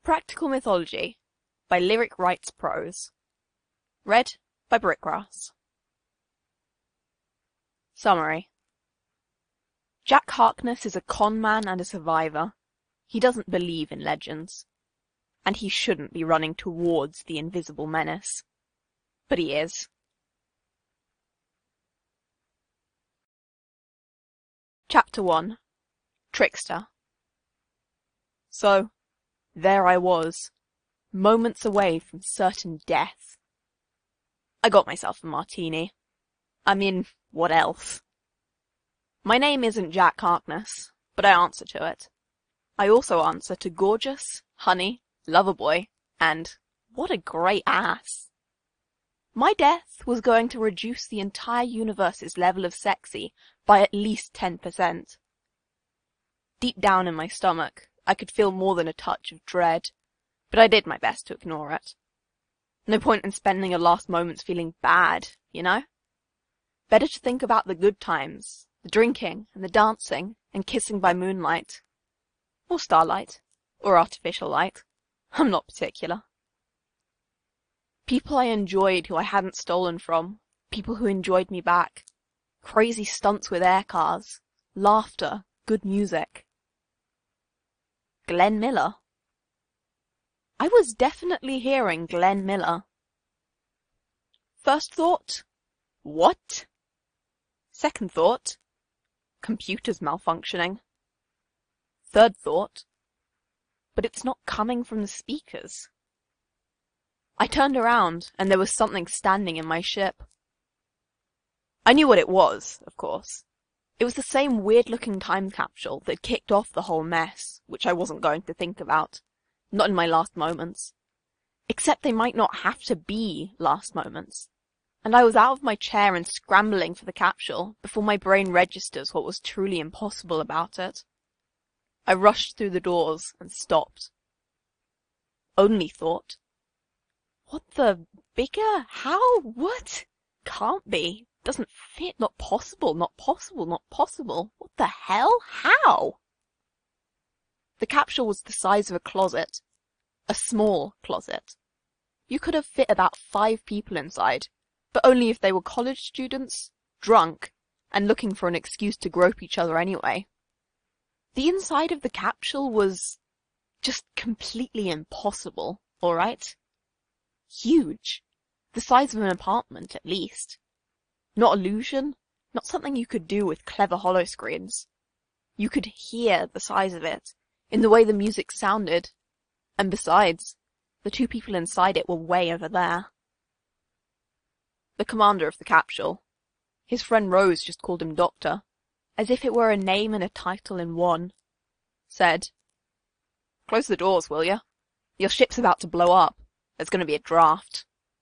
Practical Mythology by Lyric Writes Prose. Read by Brickgrass. Summary. Jack Harkness is a con man and a survivor. He doesn't believe in legends. And he shouldn't be running towards the invisible menace. But he is. Chapter 1. Trickster. So, there I was, moments away from certain death. I got myself a martini. I mean, what else? My name isn't Jack Harkness, but I answer to it. I also answer to gorgeous, honey, loverboy, and what a great ass. My death was going to reduce the entire universe's level of sexy by at least 10%. Deep down in my stomach, I could feel more than a touch of dread, but I did my best to ignore it. No point in spending your last moments feeling bad, you know? Better to think about the good times, the drinking and the dancing and kissing by moonlight. Or starlight. Or artificial light. I'm not particular. People I enjoyed who I hadn't stolen from. People who enjoyed me back. Crazy stunts with air cars. Laughter. Good music. Glenn Miller. I was definitely hearing Glenn Miller. First thought, what? Second thought, computer's malfunctioning. Third thought, but it's not coming from the speakers. I turned around and there was something standing in my ship. I knew what it was, of course. It was the same weird-looking time capsule that kicked off the whole mess, which I wasn't going to think about. Not in my last moments. Except they might not have to be last moments. And I was out of my chair and scrambling for the capsule before my brain registers what was truly impossible about it. I rushed through the doors and stopped. Only thought, what the bigger? How? What? Can't be. Doesn't fit. Not possible. Not possible. Not possible. What the hell? How? The capsule was the size of a closet. A small closet. You could have fit about 5 people inside, but only if they were college students, drunk, and looking for an excuse to grope each other anyway. The inside of the capsule was just completely impossible, alright? Huge. The size of an apartment, at least. Not illusion, not something you could do with clever holoscreens. You could hear the size of it, in the way the music sounded, and besides, the 2 people inside it were way over there. The commander of the capsule, his friend Rose just called him Doctor, as if it were a name and a title in one, said, "Close the doors, will ya? Your ship's about to blow up. There's going to be a draft."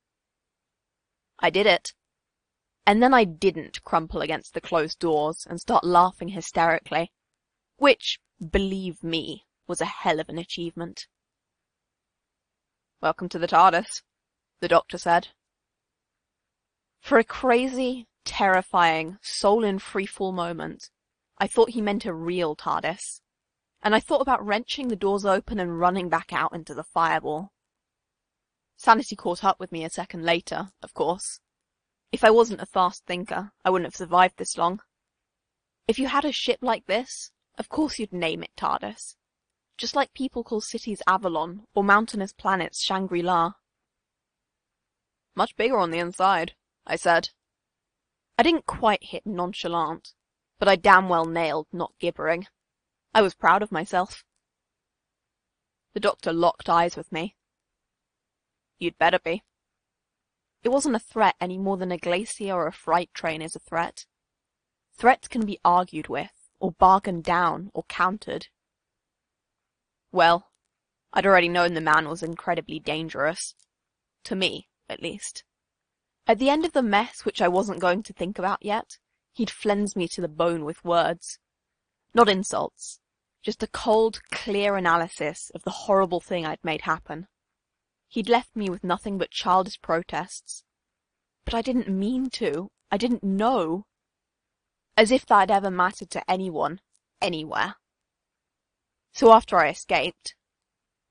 I did it. And then I didn't crumple against the closed doors and start laughing hysterically, which, believe me, was a hell of an achievement. "Welcome to the TARDIS," the Doctor said. For a crazy, terrifying, soul-in-freefall moment, I thought he meant a real TARDIS, and I thought about wrenching the doors open and running back out into the fireball. Sanity caught up with me a second later, of course. If I wasn't a fast thinker, I wouldn't have survived this long. If you had a ship like this, of course you'd name it TARDIS. Just like people call cities Avalon, or mountainous planets Shangri-La. "Much bigger on the inside," I said. I didn't quite hit nonchalant, but I damn well nailed not gibbering. I was proud of myself. The Doctor locked eyes with me. "You'd better be." It wasn't a threat any more than a glacier or a freight train is a threat. Threats can be argued with, or bargained down, or countered. Well, I'd already known the man was incredibly dangerous. To me, at least. At the end of the mess which I wasn't going to think about yet, he'd flensed me to the bone with words. Not insults, just a cold, clear analysis of the horrible thing I'd made happen. He'd left me with nothing but childish protests. But I didn't mean to. I didn't know. As if that ever mattered to anyone, anywhere. So after I escaped,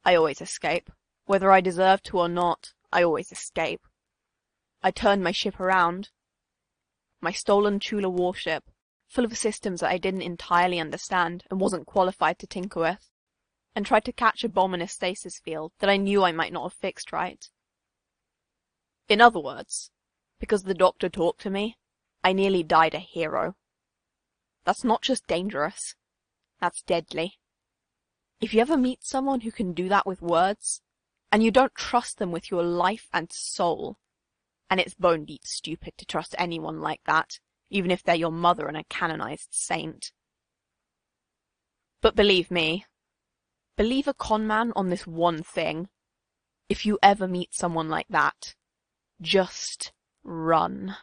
I always escape. Whether I deserve to or not, I always escape. I turned my ship around. My stolen Chula warship, full of systems that I didn't entirely understand and wasn't qualified to tinker with, and tried to catch a bomb in a stasis field that I knew I might not have fixed right. In other words, because the doctor talked to me, I nearly died a hero. That's not just dangerous, that's deadly. If you ever meet someone who can do that with words, and you don't trust them with your life and soul, and it's bone deep stupid to trust anyone like that, even if they're your mother and a canonized saint. But believe me, believe a con man on this one thing. If you ever meet someone like that, just run.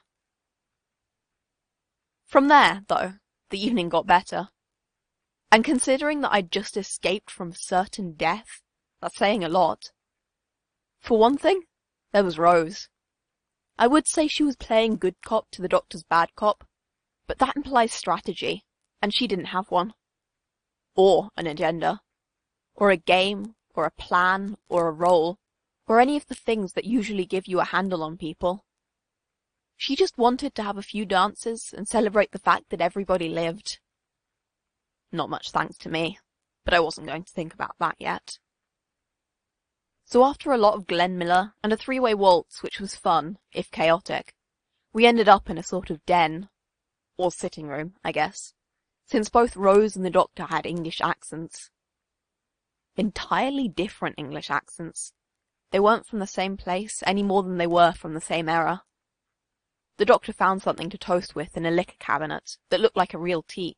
From there, though, the evening got better. And considering that I'd just escaped from certain death, that's saying a lot. For one thing, there was Rose. I would say she was playing good cop to the doctor's bad cop, but that implies strategy, and she didn't have one. Or an agenda. Or a game, or a plan, or a role, or any of the things that usually give you a handle on people. She just wanted to have a few dances and celebrate the fact that everybody lived. Not much thanks to me, but I wasn't going to think about that yet. So after a lot of Glenn Miller and a three-way waltz, which was fun, if chaotic, we ended up in a sort of den, or sitting room, I guess, since both Rose and the doctor had English accents. Entirely different English accents. They weren't from the same place any more than they were from the same era. The doctor found something to toast with in a liquor cabinet that looked like a real teak.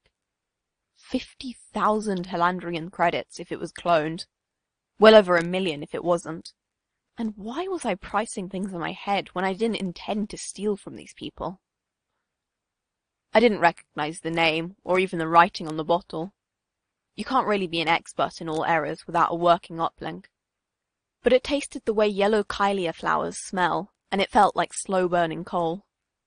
50,000 Helandrian credits if it was cloned. Well over 1 million if it wasn't. And why was I pricing things in my head when I didn't intend to steal from these people? I didn't recognize the name, or even the writing on the bottle. You can't really be an expert in all eras without a working uplink. But it tasted the way yellow Kylia flowers smell, and it felt like slow-burning coal.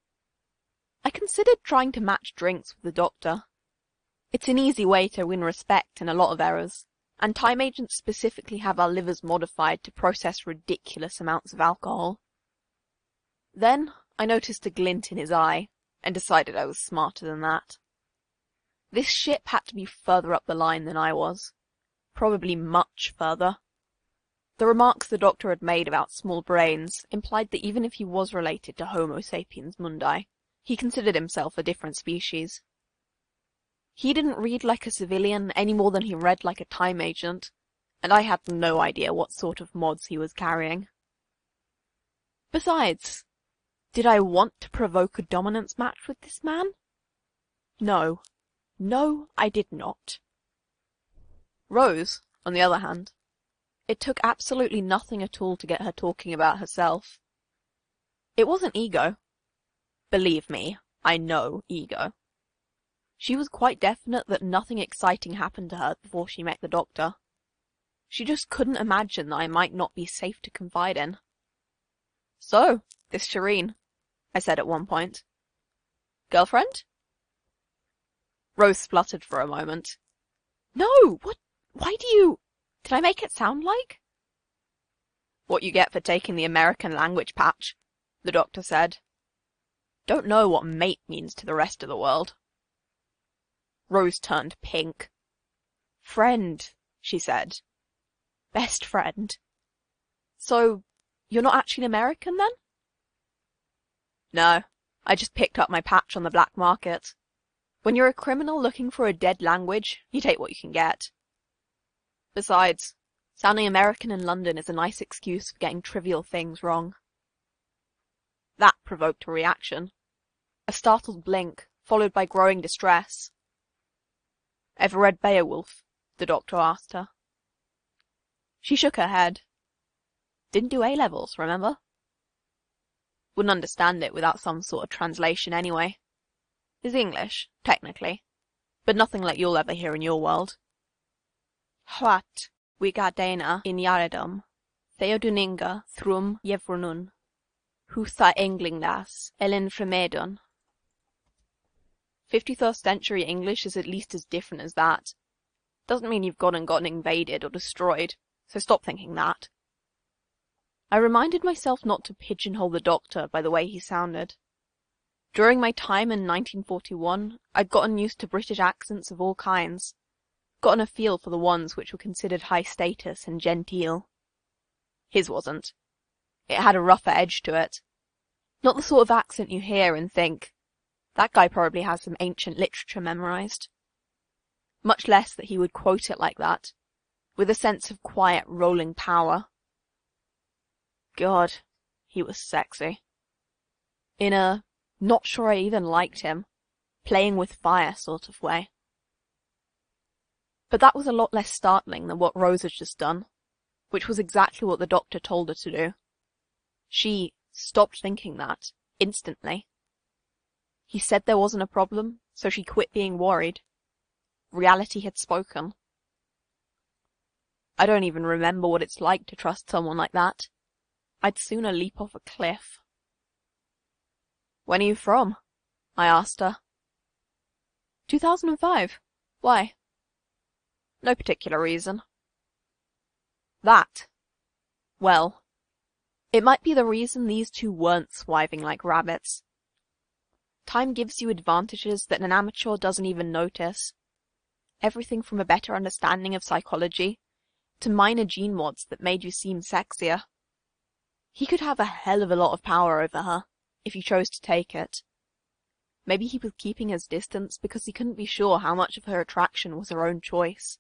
I considered trying to match drinks with the doctor. It's an easy way to win respect in a lot of eras, and time agents specifically have our livers modified to process ridiculous amounts of alcohol. Then I noticed a glint in his eye, and decided I was smarter than that. This ship had to be further up the line than I was. Probably much further. The remarks the doctor had made about small brains implied that even if he was related to Homo sapiens mundi, he considered himself a different species. He didn't read like a civilian any more than he read like a time agent, and I had no idea what sort of mods he was carrying. Besides, did I want to provoke a dominance match with this man? No. No, I did not. Rose, on the other hand, it took absolutely nothing at all to get her talking about herself. It wasn't ego. Believe me, I know ego. She was quite definite that nothing exciting happened to her before she met the doctor. She just couldn't imagine that I might not be safe to confide in. So, this Shireen, I said at one point. Girlfriend? Rose spluttered for a moment. No, what? Why do you... Did I make it sound like? What you get for taking the American language patch, the doctor said. Don't know what mate means to the rest of the world. Rose turned pink. Friend, she said. Best friend. So, you're not actually American then? No, I just picked up my patch on the black market. When you're a criminal looking for a dead language, you take what you can get. Besides, sounding American in London is a nice excuse for getting trivial things wrong. That provoked a reaction. A startled blink, followed by growing distress. Ever read Beowulf? The doctor asked her. She shook her head. Didn't do A-levels, remember? Wouldn't understand it without some sort of translation anyway. Is English, technically, but nothing like you'll ever hear in your world. Hwat, wigadena in Yaredum, Theoduninga thrum Yevrunun, Hutha Englingdas, Elin Fremedon. 51st century English is at least as different as that. Doesn't mean you've gotten invaded or destroyed. so stop thinking that. I reminded myself not to pigeonhole the doctor by the way he sounded. During my time in 1941, I'd gotten used to British accents of all kinds, gotten a feel for the ones which were considered high status and genteel. His wasn't. It had a rougher edge to it. Not the sort of accent you hear and think, that guy probably has some ancient literature memorized. Much less that he would quote it like that, with a sense of quiet, rolling power. God, he was sexy. In a not sure I even liked him, playing with fire sort of way. But that was a lot less startling than what Rose had just done, which was exactly what the doctor told her to do. She stopped thinking that, instantly. He said there wasn't a problem, so she quit being worried. Reality had spoken. I don't even remember what it's like to trust someone like that. I'd sooner leap off a cliff. When are you from? I asked her. 2005. Why? No particular reason. That. Well, it might be the reason these two weren't swiving like rabbits. Time gives you advantages that an amateur doesn't even notice. Everything from a better understanding of psychology to minor gene mods that made you seem sexier. He could have a hell of a lot of power over her, if he chose to take it. Maybe he was keeping his distance because he couldn't be sure how much of her attraction was her own choice.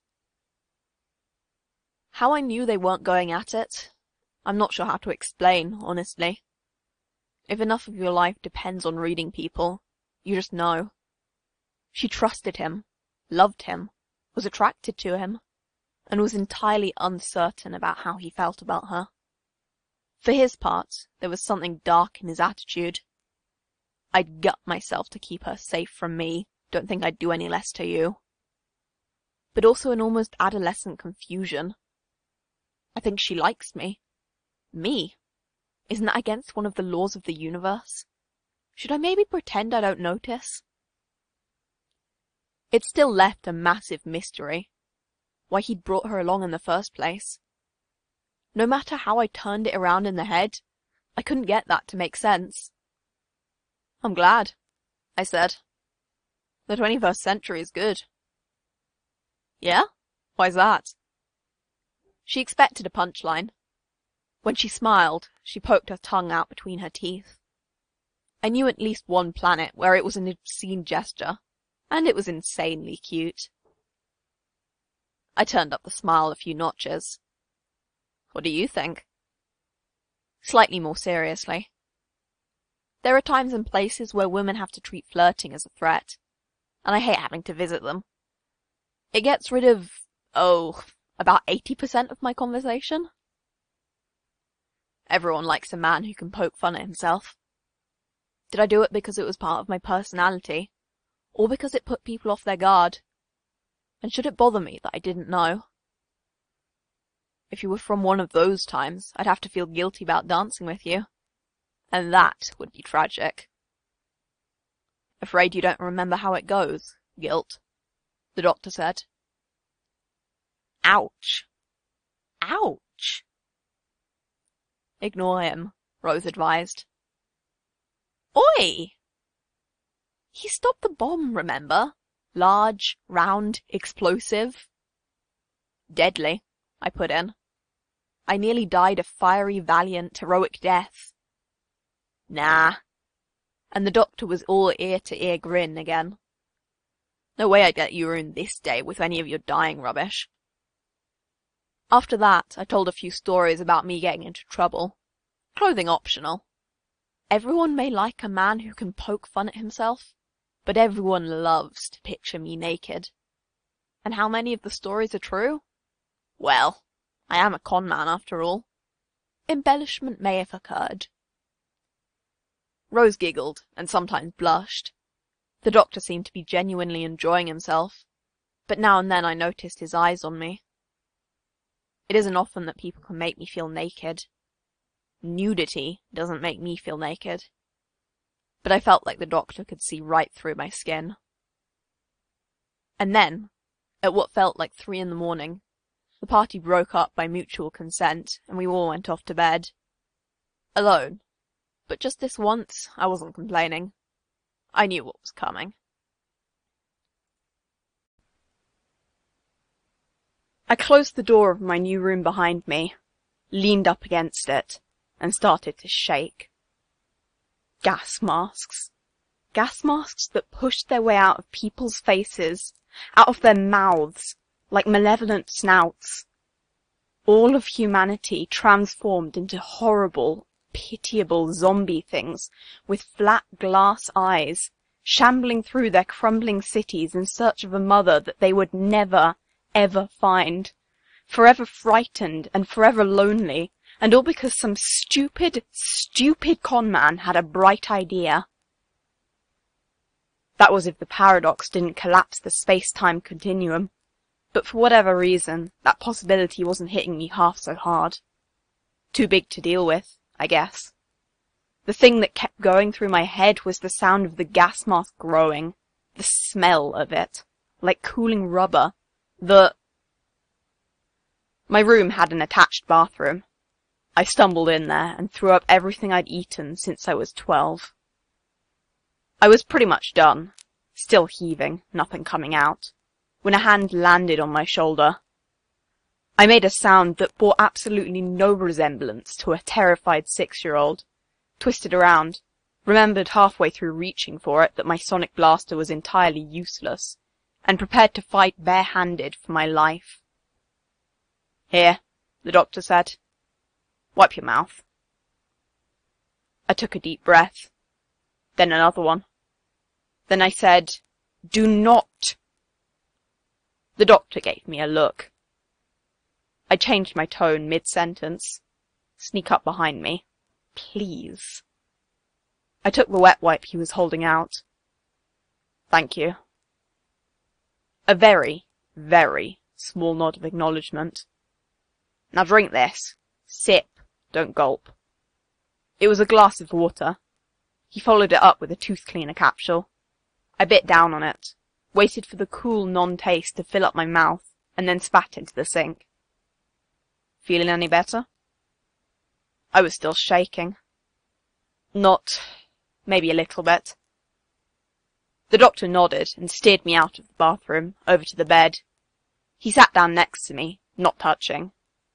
How I knew they weren't going at it, I'm not sure how to explain, honestly. If enough of your life depends on reading people, you just know. She trusted him, loved him, was attracted to him, and was entirely uncertain about how he felt about her. For his part, there was something dark in his attitude. I'd gut myself to keep her safe from me, don't think I'd do any less to you. But also an almost adolescent confusion. I think she likes me. Me? Isn't that against one of the laws of the universe? Should I maybe pretend I don't notice? It still left a massive mystery. Why he'd brought her along in the first place. No matter how I turned it around in the head, I couldn't get that to make sense. I'm glad, I said. The 21st century is good. Yeah? Why's that? She expected a punchline. When she smiled, she poked her tongue out between her teeth. I knew at least one planet where it was an obscene gesture, and it was insanely cute. I turned up the smile a few notches. What do you think? Slightly more seriously. There are times and places where women have to treat flirting as a threat, and I hate having to visit them. It gets rid of, about 80% of my conversation. Everyone likes a man who can poke fun at himself. Did I do it because it was part of my personality, or because it put people off their guard? And should it bother me that I didn't know? If you were from one of those times, I'd have to feel guilty about dancing with you. And that would be tragic. Afraid you don't remember how it goes, guilt, the doctor said. Ouch. Ouch. Ignore him, Rose advised. Oi! He stopped the bomb, remember? Large, round, explosive. Deadly, I put in. I nearly died a fiery, valiant, heroic death. Nah. And the doctor was all ear-to-ear grin again. No way I'd let you ruin this day with any of your dying rubbish. After that, I told a few stories about me getting into trouble. Clothing optional. Everyone may like a man who can poke fun at himself, but everyone loves to picture me naked. And how many of the stories are true? Well, I am a con man after all. Embellishment may have occurred. Rose giggled and sometimes blushed. The doctor seemed to be genuinely enjoying himself, but now and then I noticed his eyes on me. It isn't often that people can make me feel naked. Nudity doesn't make me feel naked. But I felt like the doctor could see right through my skin. And then, at what felt like 3 in the morning, The party broke up by mutual consent, and we all went off to bed. Alone. But just this once, I wasn't complaining. I knew what was coming. I closed the door of my new room behind me, leaned up against it, and started to shake. Gas masks. Gas masks that pushed their way out of people's faces, out of their mouths, like malevolent snouts. All of humanity transformed into horrible, pitiable zombie things with flat glass eyes, shambling through their crumbling cities in search of a mother that they would never, ever find, forever frightened and forever lonely, and all because some stupid, stupid con man had a bright idea. That was if the paradox didn't collapse the space-time continuum. But for whatever reason, that possibility wasn't hitting me half so hard. Too big to deal with, I guess. The thing that kept going through my head was the sound of the gas mask growing, the smell of it, like cooling rubber, My room had an attached bathroom. I stumbled in there and threw up everything I'd eaten since I was 12. I was pretty much done, still heaving, nothing coming out, when a hand landed on my shoulder. I made a sound that bore absolutely no resemblance to a terrified 6-year-old, twisted around, remembered halfway through reaching for it that my sonic blaster was entirely useless, and prepared to fight bare-handed for my life. "Here," the doctor said. "Wipe your mouth." I took a deep breath, then another one. Then I said, "Do not." The doctor gave me a look. I changed my tone mid-sentence. "Sneak up behind me. Please." I took the wet wipe he was holding out. "Thank you." A very, very small nod of acknowledgement. "Now drink this. Sip, don't gulp." It was a glass of water. He followed it up with a tooth cleaner capsule. I bit down on it, waited for the cool non-taste to fill up my mouth, and then spat into the sink. "Feeling any better?" I was still shaking. "Not, maybe a little bit." The doctor nodded and steered me out of the bathroom, over to the bed. He sat down next to me, not touching.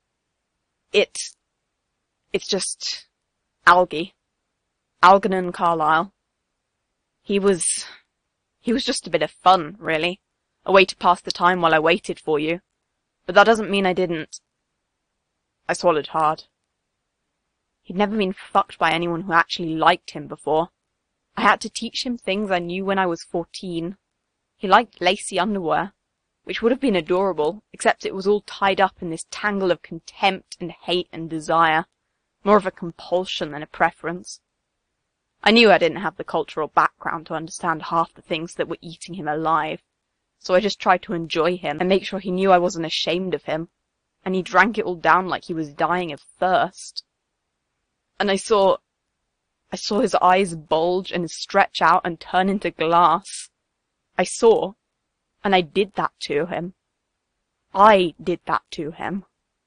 It's just algae. Algernon Carlyle. He was just a bit of fun, really. A way to pass the time while I waited for you. But that doesn't mean I didn't. I swallowed hard. He'd never been fucked by anyone who actually liked him before. I had to teach him things I knew when I was 14. He liked lacy underwear, which would have been adorable, except it was all tied up in this tangle of contempt and hate and desire, more of a compulsion than a preference. I knew I didn't have the cultural background to understand half the things that were eating him alive, so I just tried to enjoy him and make sure he knew I wasn't ashamed of him, and he drank it all down like he was dying of thirst. And I saw his eyes bulge and stretch out and turn into glass. I saw, and I did that to him. I did that to him.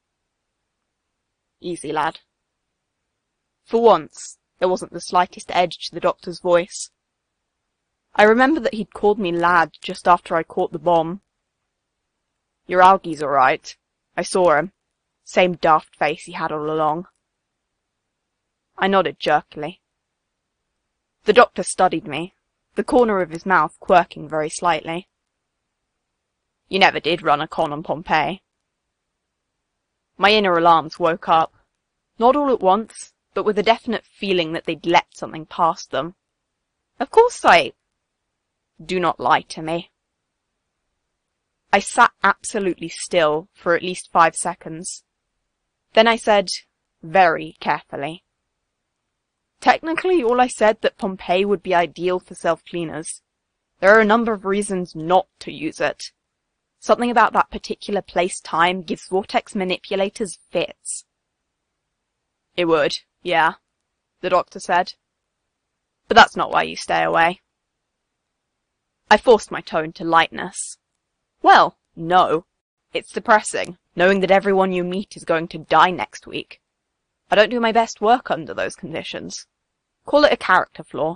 Easy, lad. For once, there wasn't the slightest edge to the doctor's voice. I remember that he'd called me lad just after I caught the bomb. "Your algae's all right. I saw him. Same daft face he had all along." I nodded jerkily. The doctor studied me, the corner of his mouth quirking very slightly. "You never did run a con on Pompeii." My inner alarms woke up, not all at once, but with a definite feeling that they'd let something past them. Of course Do not lie to me. I sat absolutely still for at least 5 seconds. Then I said, very carefully, "Technically, all I said that Pompeii would be ideal for self-cleaners. There are a number of reasons not to use it. Something about that particular place-time gives vortex manipulators fits." "It would, yeah," the doctor said. "But that's not why you stay away." I forced my tone to lightness. "Well, no. It's depressing, knowing that everyone you meet is going to die next week. I don't do my best work under those conditions. Call it a character flaw.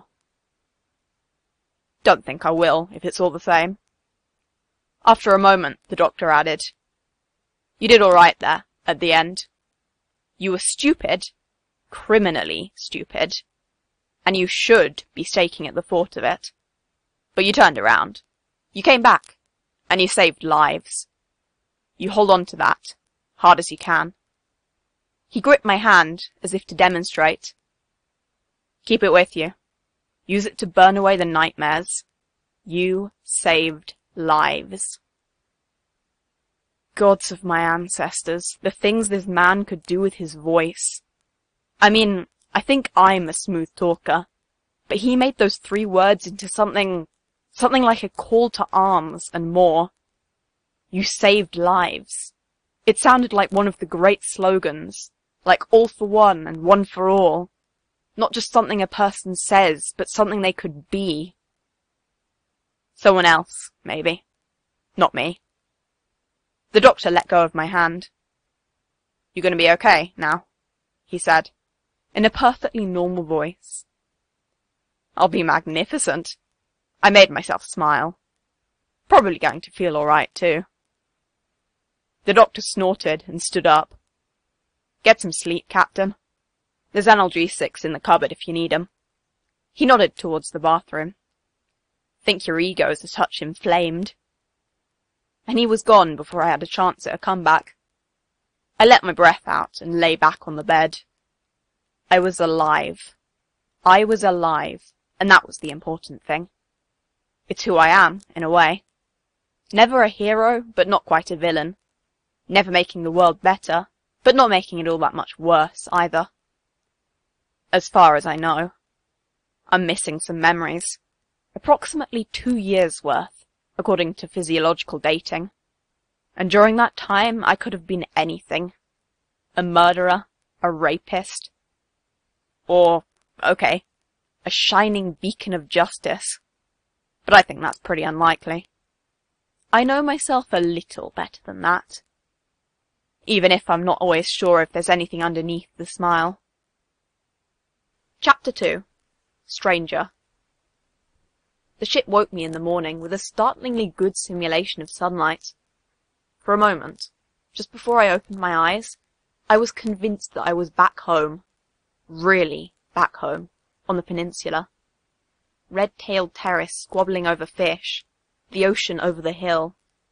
Don't think I will, if it's all the same. After a moment, the doctor added, You did all right there, at the end. You were stupid, criminally stupid, and you should be shaking at the thought of it. But you turned around. You came back, and you saved lives. You hold on to that, hard as you can. He gripped my hand, as if to demonstrate. Keep it with you. Use it to burn away the nightmares. You saved lives. Gods of my ancestors, the things this man could do with his voice. I mean, I think I'm a smooth talker, but he made those 3 words into something like a call to arms and more. You saved lives. It sounded like one of the great slogans, like all for one and one for all. Not just something a person says, but something they could be. Someone else, maybe. Not me. The doctor let go of my hand. You gonna be okay now? He said, in a perfectly normal voice. I'll be magnificent. I made myself smile. Probably going to feel all right, too. The doctor snorted and stood up. Get some sleep, Captain. There's analgesics in the cupboard if you need 'em. He nodded towards the bathroom. Think your ego's a touch inflamed. And he was gone before I had a chance at a comeback. I let my breath out and lay back on the bed. I was alive. I was alive, and that was the important thing. It's who I am, in a way. Never a hero, but not quite a villain. Never making the world better, but not making it all that much worse, either. As far as I know. I'm missing some memories. Approximately 2 years' worth, according to physiological dating. And during that time, I could have been anything. A murderer, a rapist, or, okay, a shining beacon of justice. But I think that's pretty unlikely. I know myself a little better than that. Even if I'm not always sure if there's anything underneath the smile. Chapter 2. Stranger. The ship woke me in the morning with a startlingly good simulation of sunlight. For a moment, just before I opened my eyes, I was convinced that I was back home. Really back home, on the peninsula. Red-tailed terrace squabbling over fish, the ocean over the hill.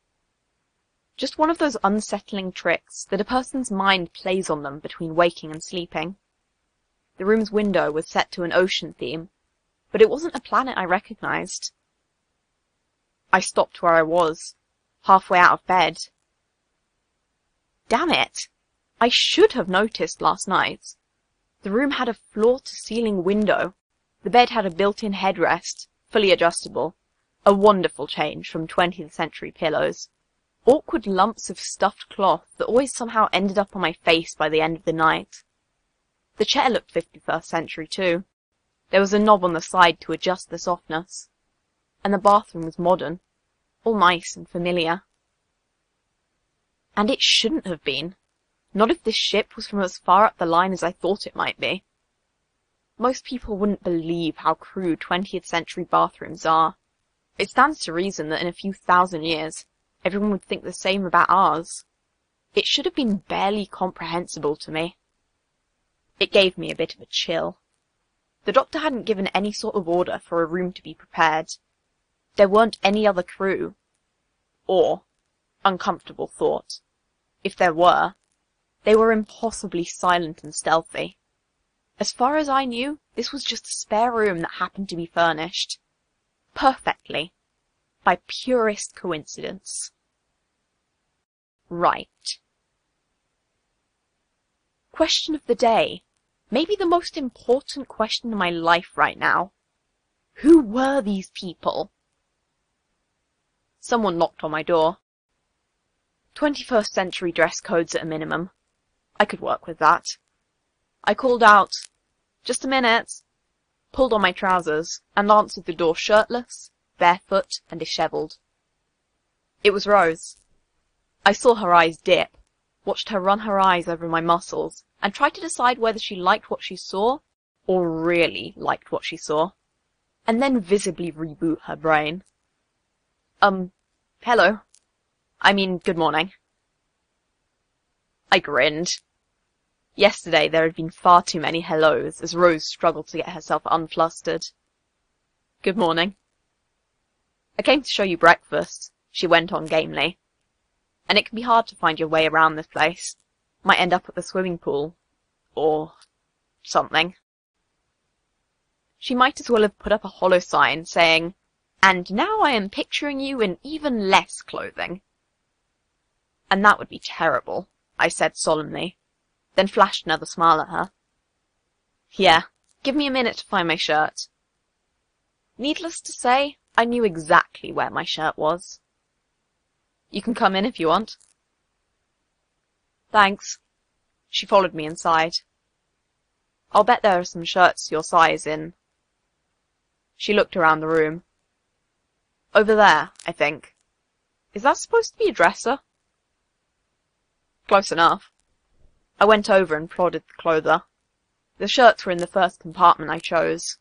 Just one of those unsettling tricks that a person's mind plays on them between waking and sleeping. The room's window was set to an ocean theme, but it wasn't a planet I recognized. I stopped where I was, halfway out of bed. Damn it! I should have noticed last night. The room had a floor-to-ceiling window. The bed had a built-in headrest, fully adjustable. A wonderful change from 20th century pillows. Awkward lumps of stuffed cloth that always somehow ended up on my face by the end of the night. The chair looked 51st century too. There was a knob on the side to adjust the softness. And the bathroom was modern, all nice and familiar. And it shouldn't have been. Not if this ship was from as far up the line as I thought it might be. Most people wouldn't believe how crude 20th century bathrooms are. It stands to reason that in a few thousand years, everyone would think the same about ours. It should have been barely comprehensible to me. It gave me a bit of a chill. The doctor hadn't given any sort of order for a room to be prepared. There weren't any other crew. Or, uncomfortable thought, if there were, they were impossibly silent and stealthy. As far as I knew, this was just a spare room that happened to be furnished. Perfectly. By purest coincidence. Right. Question of the day. Maybe the most important question in my life right now. Who were these people? Someone knocked on my door. 21st century dress codes at a minimum. I could work with that. I called out, "Just a minute," pulled on my trousers, and answered the door shirtless, barefoot, and dishevelled. It was Rose. I saw her eyes dip, watched her run her eyes over my muscles, and tried to decide whether she liked what she saw, or really liked what she saw, and then visibly reboot her brain. Hello. I mean, good morning. I grinned. Yesterday there had been far too many hellos as Rose struggled to get herself unflustered. Good morning. I came to show you breakfast, she went on gamely. And it can be hard to find your way around this place. Might end up at the swimming pool. Or something. She might as well have put up a hollow sign saying, "And now I am picturing you in even less clothing." And that would be terrible, I said solemnly, then flashed another smile at her. Yeah, give me a minute to find my shirt. Needless to say, I knew exactly where my shirt was. You can come in if you want. Thanks. She followed me inside. I'll bet there are some shirts your size in. She looked around the room. Over there, I think. Is that supposed to be a dresser? Close enough. I went over and prodded the clother. The shirts were in the first compartment I chose.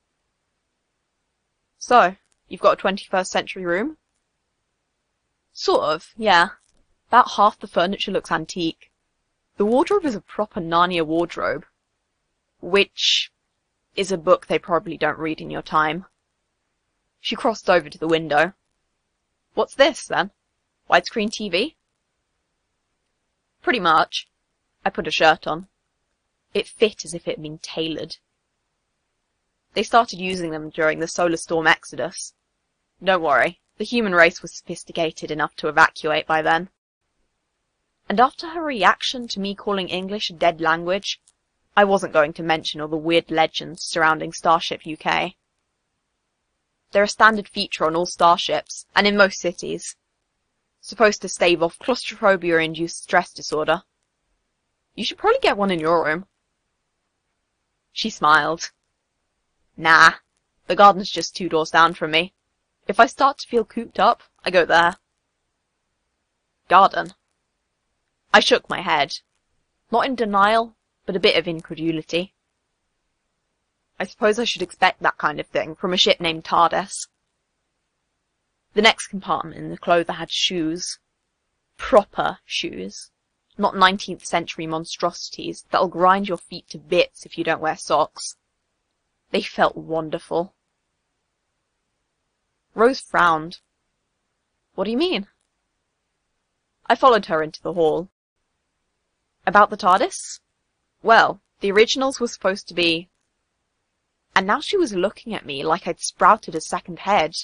So, you've got a 21st century room? Sort of, yeah. About half the furniture looks antique. The wardrobe is a proper Narnia wardrobe. Which is a book they probably don't read in your time. She crossed over to the window. What's this, then? Widescreen TV? Pretty much. I put a shirt on. It fit as if it had been tailored. They started using them during the solar storm exodus. Don't worry, the human race was sophisticated enough to evacuate by then. And after her reaction to me calling English a dead language, I wasn't going to mention all the weird legends surrounding Starship UK. They're a standard feature on all starships, and in most cities. Supposed to stave off claustrophobia-induced stress disorder. You should probably get one in your room. She smiled. Nah, the garden's just 2 doors down from me. If I start to feel cooped up, I go there. Garden? I shook my head. Not in denial, but a bit of incredulity. I suppose I should expect that kind of thing from a ship named TARDIS. The next compartment in the clother had shoes. Proper shoes. Not 19th century monstrosities that'll grind your feet to bits if you don't wear socks. They felt wonderful. Rose frowned. What do you mean? I followed her into the hall. About the TARDIS? Well, the originals were supposed to be... And now she was looking at me like I'd sprouted a second head.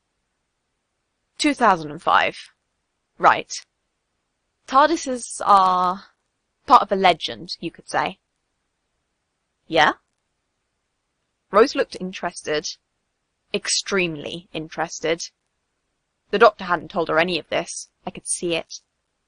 2005. Right. TARDISes are part of a legend, you could say. Yeah? Rose looked interested. Extremely interested. The doctor hadn't told her any of this. I could see it.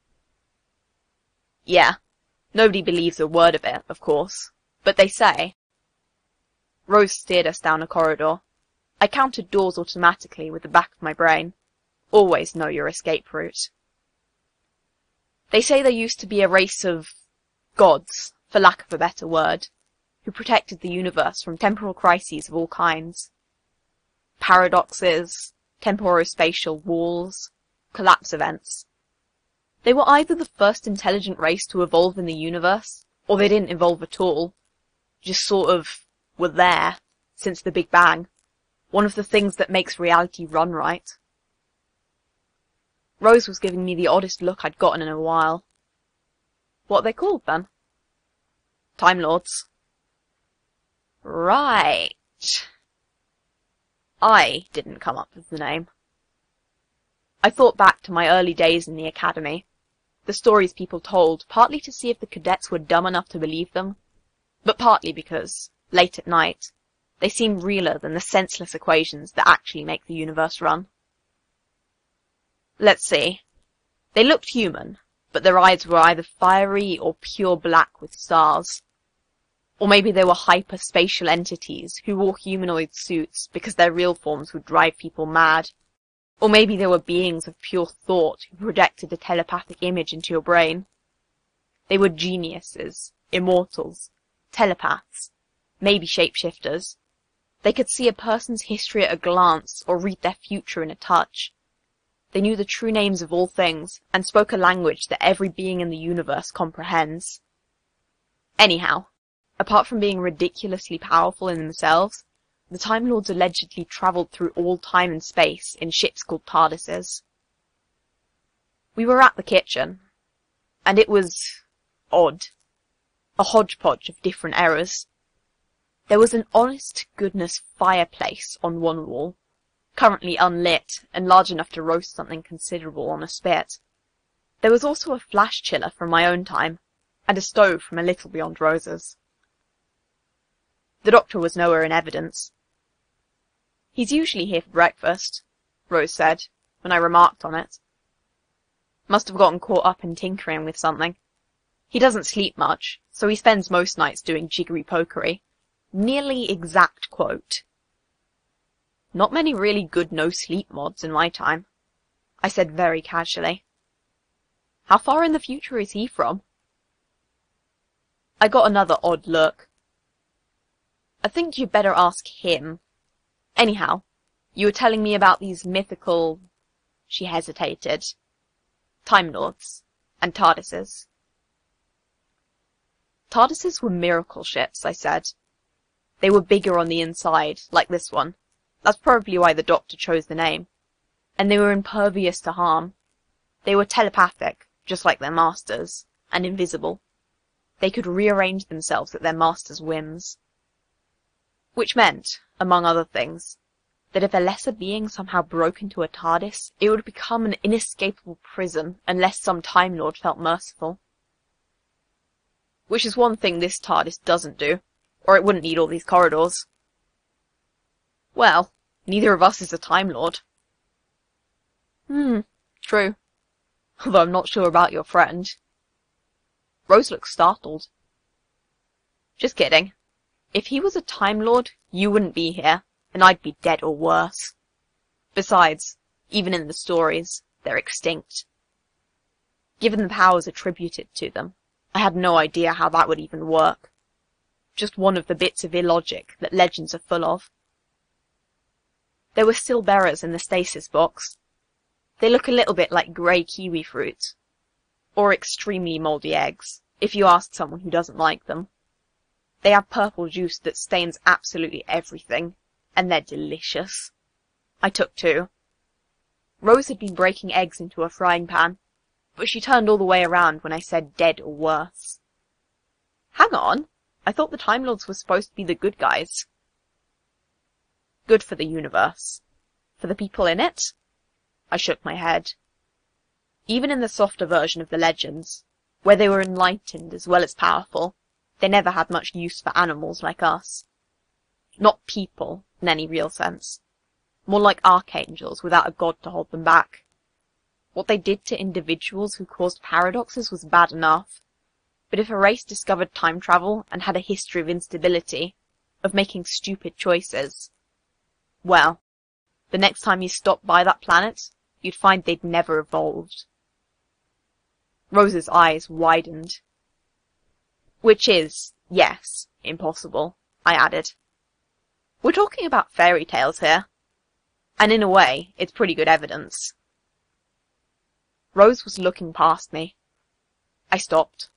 Yeah. Nobody believes a word of it, of course. But they say. Rose steered us down a corridor. I counted doors automatically with the back of my brain. Always know your escape route. They say there used to be a race of gods, for lack of a better word, who protected the universe from temporal crises of all kinds. Paradoxes, temporospatial walls, collapse events. They were either the first intelligent race to evolve in the universe, or they didn't evolve at all. Just sort of were there since the Big Bang. One of the things that makes reality run right. Rose was giving me the oddest look I'd gotten in a while. What are they called, then? Time Lords. Right. I didn't come up with the name. I thought back to my early days in the academy. The stories people told, partly to see if the cadets were dumb enough to believe them, but partly because, late at night, they seemed realer than the senseless equations that actually make the universe run. Let's see. They looked human, but their eyes were either fiery or pure black with stars. Or maybe they were hyperspatial entities who wore humanoid suits because their real forms would drive people mad. Or maybe they were beings of pure thought who projected a telepathic image into your brain. They were geniuses, immortals, telepaths, maybe shapeshifters. They could see a person's history at a glance or read their future in a touch. They knew the true names of all things and spoke a language that every being in the universe comprehends. Anyhow, apart from being ridiculously powerful in themselves, the Time Lords allegedly travelled through all time and space in ships called TARDISes. We were at the kitchen, and it was odd. A hodgepodge of different eras. There was an honest-to-goodness fireplace on one wall, currently unlit and large enough to roast something considerable on a spit. There was also a flash chiller from my own time, and a stove from a little beyond Rose's. The Doctor was nowhere in evidence. "He's usually here for breakfast," Rose said, when I remarked on it. "Must have gotten caught up in tinkering with something. He doesn't sleep much, so he spends most nights doing jiggery-pokery. Nearly exact quote. Not many really good no-sleep mods in my time," I said very casually. "How far in the future is he from?" I got another odd look. "I think you'd better ask him. Anyhow, you were telling me about these mythical..." She hesitated. "Time Lords and TARDISes." "TARDISes were miracle ships," I said. "They were bigger on the inside, like this one. That's probably why the Doctor chose the name. And they were impervious to harm. They were telepathic, just like their masters, and invisible. They could rearrange themselves at their master's whims. Which meant, among other things, that if a lesser being somehow broke into a TARDIS, it would become an inescapable prison unless some Time Lord felt merciful. Which is one thing this TARDIS doesn't do, or it wouldn't need all these corridors. Well, neither of us is a Time Lord. True. Although I'm not sure about your friend. Rose looked startled. Just kidding. If he was a Time Lord, you wouldn't be here, and I'd be dead or worse. Besides, even in the stories, they're extinct. Given the powers attributed to them, I had no idea how that would even work. Just one of the bits of illogic that legends are full of. There were still bearers in the stasis box. They look a little bit like grey kiwi fruit. Or extremely mouldy eggs, if you ask someone who doesn't like them. They have purple juice that stains absolutely everything, and they're delicious. I took 2. Rose had been breaking eggs into a frying pan, but she turned all the way around when I said dead or worse. Hang on, I thought the Time Lords were supposed to be the good guys. Good for the universe. For the people in it? I shook my head. Even in the softer version of the legends, where they were enlightened as well as powerful, they never had much use for animals like us. Not people, in any real sense. More like archangels without a god to hold them back. What they did to individuals who caused paradoxes was bad enough. But if a race discovered time travel and had a history of instability, of making stupid choices, well, the next time you stopped by that planet, you'd find they'd never evolved. Rose's eyes widened. Which is, yes, impossible, I added. We're talking about fairy tales here. And in a way, it's pretty good evidence. Rose was looking past me. I stopped.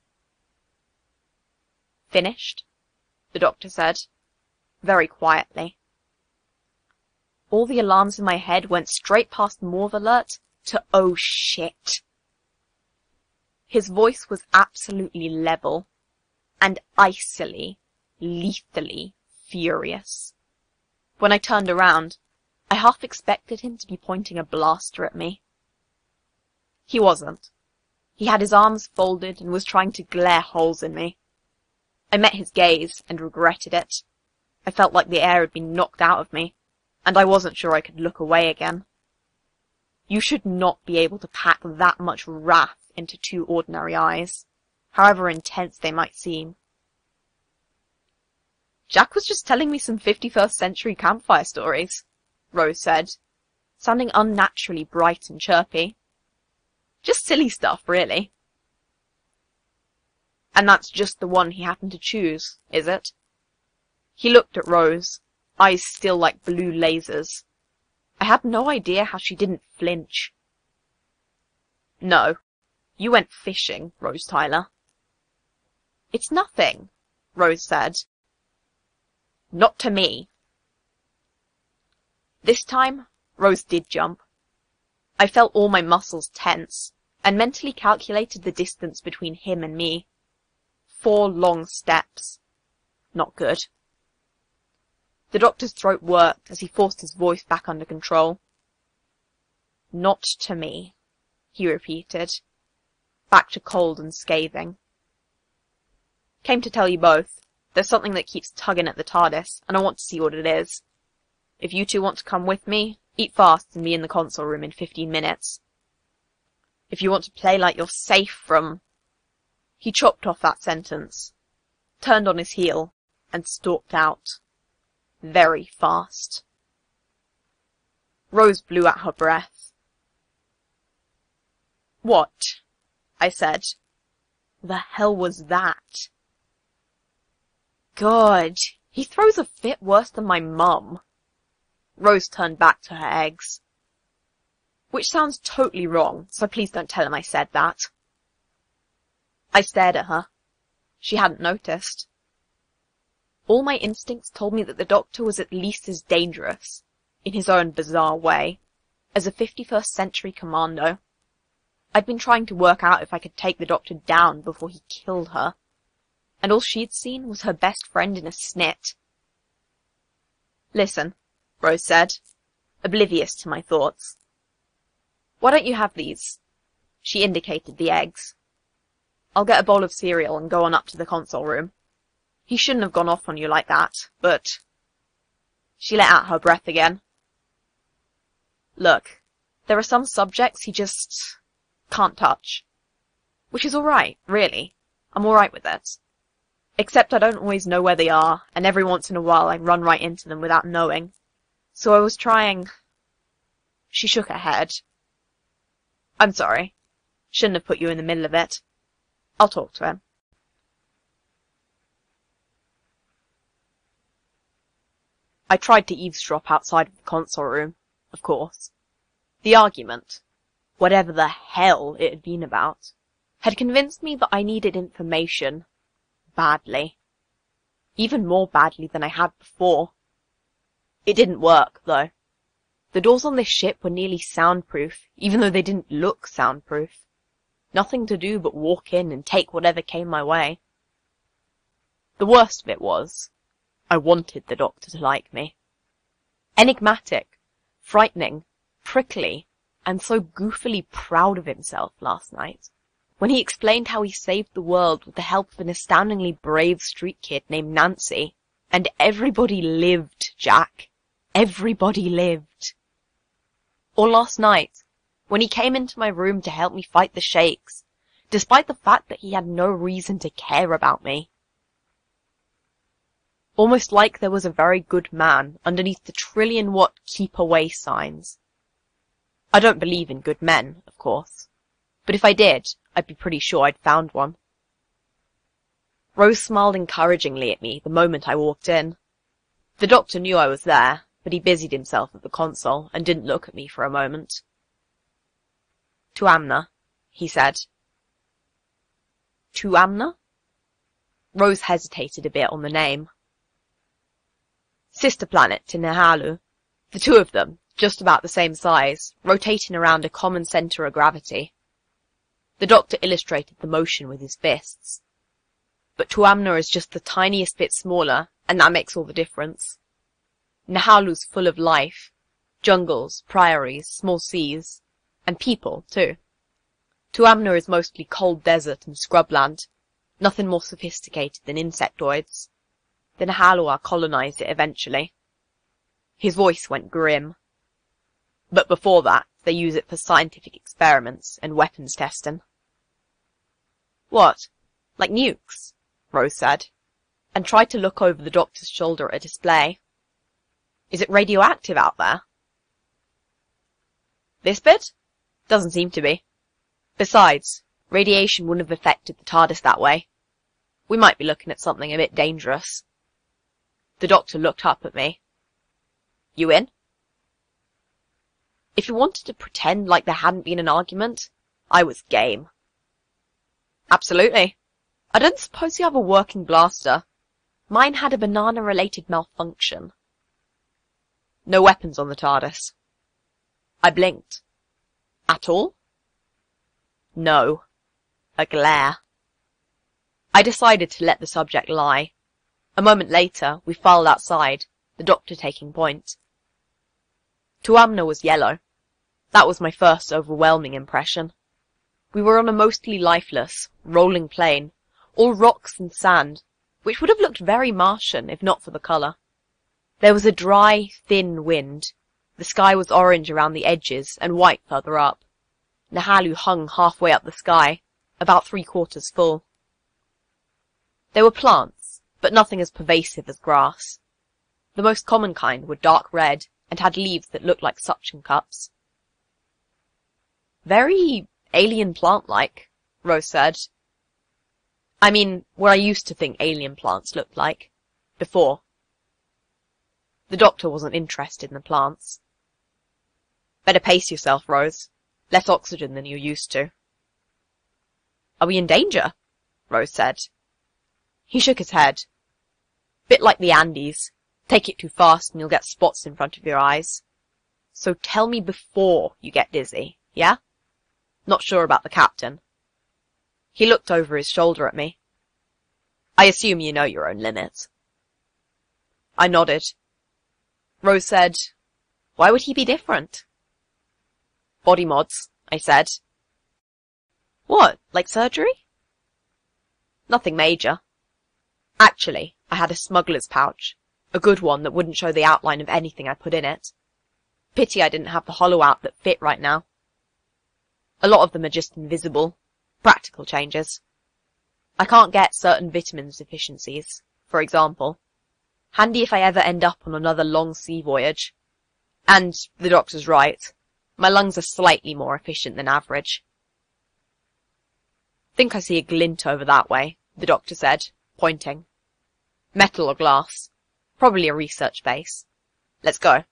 Finished? The Doctor said, very quietly. All the alarms in my head went straight past Morve Alert to oh shit. His voice was absolutely level, and icily, lethally furious. When I turned around, I half expected him to be pointing a blaster at me. He wasn't. He had his arms folded and was trying to glare holes in me. I met his gaze and regretted it. I felt like the air had been knocked out of me, and I wasn't sure I could look away again. You should not be able to pack that much wrath into 2 ordinary eyes, however intense they might seem. Jack was just telling me some 51st century campfire stories, Rose said, sounding unnaturally bright and chirpy. Just silly stuff, really. And that's just the one he happened to choose, is it? He looked at Rose, eyes still like blue lasers. I had no idea how she didn't flinch. No, you went fishing, Rose Tyler. It's nothing, Rose said. Not to me. This time, Rose did jump. I felt all my muscles tense, and mentally calculated the distance between him and me. 4 long steps. Not good. The doctor's throat worked as he forced his voice back under control. Not to me, he repeated, back to cold and scathing. Came to tell you both. There's something that keeps tugging at the TARDIS, and I want to see what it is. If you two want to come with me, eat fast and be in the console room in 15 minutes. If you want to play like you're safe from... He chopped off that sentence, turned on his heel, and stalked out. Very fast. Rose blew at her breath. What? I said. The hell was that? God, he throws a fit worse than my mum. Rose turned back to her eggs. Which sounds totally wrong, so please don't tell him I said that. I stared at her. She hadn't noticed. All my instincts told me that the doctor was at least as dangerous, in his own bizarre way, as a 51st century commando. I'd been trying to work out if I could take the doctor down before he killed her, and all she'd seen was her best friend in a snit. Listen, Rose said, oblivious to my thoughts. Why don't you have these? She indicated the eggs. I'll get a bowl of cereal and go on up to the console room. He shouldn't have gone off on you like that, but... She let out her breath again. Look, there are some subjects he just can't touch. Which is alright, really. I'm alright with it. Except I don't always know where they are, and every once in a while I run right into them without knowing. So I was trying... She shook her head. I'm sorry. Shouldn't have put you in the middle of it. I'll talk to him. I tried to eavesdrop outside of the console room, of course. The argument, whatever the hell it had been about, had convinced me that I needed information. Badly. Even more badly than I had before. It didn't work, though. The doors on this ship were nearly soundproof, even though they didn't look soundproof. Nothing to do but walk in and take whatever came my way. The worst of it was, I wanted the doctor to like me. Enigmatic, frightening, prickly, and so goofily proud of himself last night. When he explained how he saved the world with the help of an astoundingly brave street kid named Nancy. And everybody lived, Jack. Everybody lived. Or last night, when he came into my room to help me fight the shakes, despite the fact that he had no reason to care about me. Almost like there was a very good man underneath the trillion-watt keep-away signs. I don't believe in good men, of course, but if I did, I'd be pretty sure I'd found one. Rose smiled encouragingly at me the moment I walked in. The doctor knew I was there, but he busied himself at the console and didn't look at me for a moment. Tuamna, he said. Tuamna? Rose hesitated a bit on the name. Sister planet to Nehalu. The two of them, just about the same size, rotating around a common centre of gravity. The doctor illustrated the motion with his fists. But Tuamna is just the tiniest bit smaller, and that makes all the difference. Nehalu's full of life. Jungles, prairies, small seas. And people, too. Tuamna is mostly cold desert and scrubland. Nothing more sophisticated than insectoids. The Nehalu colonized it eventually. His voice went grim. But before that, they use it for scientific experiments and weapons testing. What? Like nukes? Rose said, and tried to look over the doctor's shoulder at a display. Is it radioactive out there? This bit? Doesn't seem to be. Besides, radiation wouldn't have affected the TARDIS that way. We might be looking at something a bit dangerous. The doctor looked up at me. You in? If you wanted to pretend like there hadn't been an argument, I was game. Absolutely. I don't suppose you have a working blaster. Mine had a banana-related malfunction. No weapons on the TARDIS. I blinked. At all? No. A glare. I decided to let the subject lie. A moment later, we filed outside, the doctor taking point. Tuamna was yellow. That was my first overwhelming impression. We were on a mostly lifeless, rolling plain, all rocks and sand, which would have looked very Martian if not for the colour. There was a dry, thin wind. The sky was orange around the edges and white further up. Nahalu hung halfway up the sky, about 3/4 full. There were plants, but nothing as pervasive as grass. The most common kind were dark red and had leaves that looked like suction cups. Very alien plant-like, Rose said. I mean, what I used to think alien plants looked like. Before. The doctor wasn't interested in the plants. Better pace yourself, Rose. Less oxygen than you're used to. Are we in danger? Rose said. He shook his head. Bit like the Andes. Take it too fast and you'll get spots in front of your eyes. So tell me before you get dizzy, yeah? Not sure about the captain. He looked over his shoulder at me. I assume you know your own limits. I nodded. Rose said, Why would he be different? Body mods, I said. What, like surgery? Nothing major. Actually, I had a smuggler's pouch, a good one that wouldn't show the outline of anything I put in it. Pity I didn't have the hollow out that fit right now. A lot of them are just invisible, practical changes. I can't get certain vitamins deficiencies, for example. Handy if I ever end up on another long sea voyage. And the doctor's right. My lungs are slightly more efficient than average. Think I see a glint over that way, the doctor said, pointing. Metal or glass. Probably a research base. Let's go.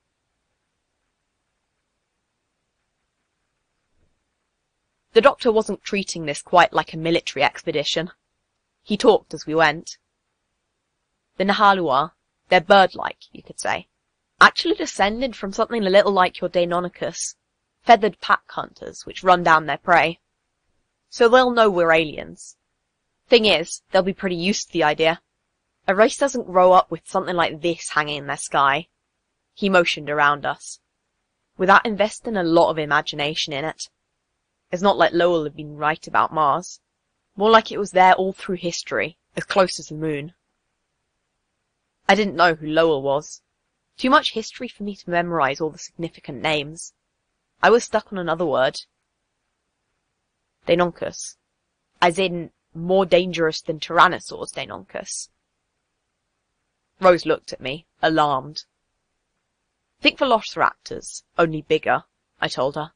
The doctor wasn't treating this quite like a military expedition. He talked as we went. The Nahalua, they're bird-like, you could say, actually descended from something a little like your Deinonychus, feathered pack hunters which run down their prey. So they'll know we're aliens. Thing is, they'll be pretty used to the idea. A race doesn't grow up with something like this hanging in their sky. He motioned around us. Without investing a lot of imagination in it. It's not like Lowell had been right about Mars. More like it was there all through history, as close as the moon. I didn't know who Lowell was. Too much history for me to memorize all the significant names. I was stuck on another word. Deinonychus. As in, more dangerous than Tyrannosaurus Deinonychus. Rose looked at me, alarmed. Think Velociraptors, only bigger, I told her.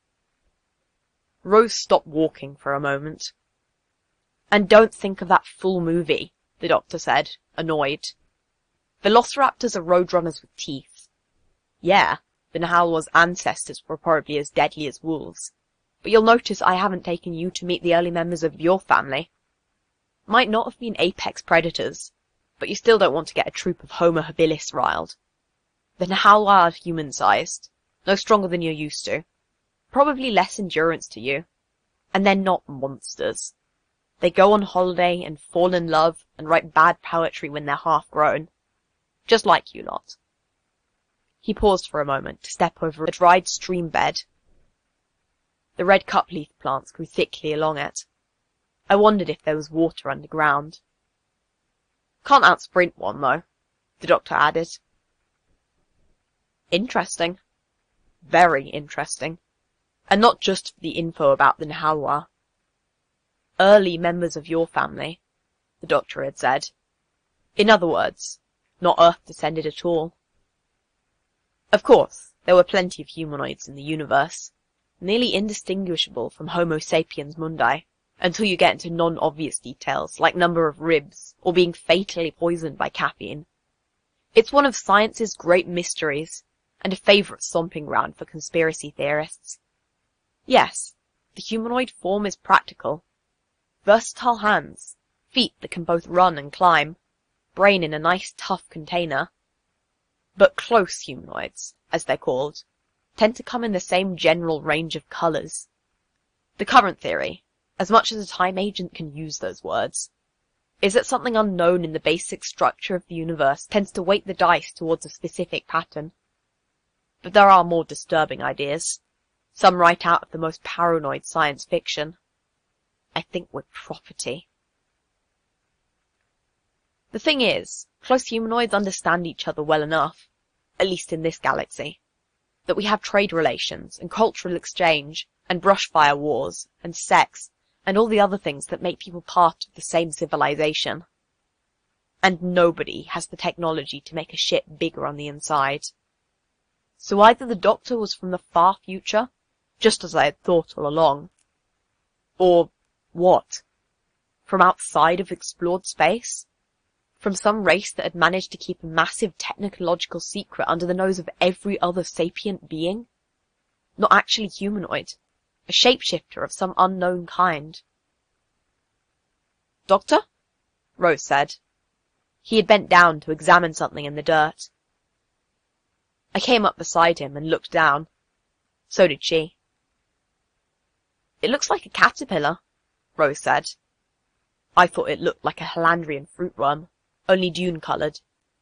Rose stopped walking for a moment. And don't think of that full movie, the doctor said, annoyed. Velociraptors are roadrunners with teeth. Yeah, the Nahalwa's ancestors were probably as deadly as wolves. But you'll notice I haven't taken you to meet the early members of your family. Might not have been apex predators, but you still don't want to get a troop of Homo habilis riled. The Nahalwa are human-sized, no stronger than you're used to. Probably less endurance to you. And they're not monsters. They go on holiday and fall in love and write bad poetry when they're half-grown. Just like you lot. He paused for a moment to step over a dried stream bed. The red cup-leaf plants grew thickly along it. I wondered if there was water underground. Can't out-sprint one, though, the doctor added. Interesting. Very interesting. And not just the info about the Nahalwa. Early members of your family, the doctor had said. In other words, not Earth-descended at all. Of course, there were plenty of humanoids in the universe, nearly indistinguishable from Homo sapiens mundi, until you get into non-obvious details like number of ribs or being fatally poisoned by caffeine. It's one of science's great mysteries and a favourite stomping ground for conspiracy theorists. Yes, the humanoid form is practical. Versatile hands, feet that can both run and climb, brain in a nice tough container. But close humanoids, as they're called, tend to come in the same general range of colours. The current theory, as much as a time agent can use those words, is that something unknown in the basic structure of the universe tends to weight the dice towards a specific pattern. But there are more disturbing ideas, some right out of the most paranoid science fiction. I think we're property. The thing is, close humanoids understand each other well enough, at least in this galaxy, that we have trade relations and cultural exchange and brushfire wars and sex and all the other things that make people part of the same civilization. And nobody has the technology to make a ship bigger on the inside. So either the Doctor was from the far future, just as I had thought all along, or what? From outside of explored space? From some race that had managed to keep a massive technological secret under the nose of every other sapient being? Not actually humanoid. A shapeshifter of some unknown kind. Doctor? Rose said. He had bent down to examine something in the dirt. I came up beside him and looked down. So did she. It looks like a caterpillar, Rose said. I thought it looked like a Halandrian fruitworm, only dune-coloured.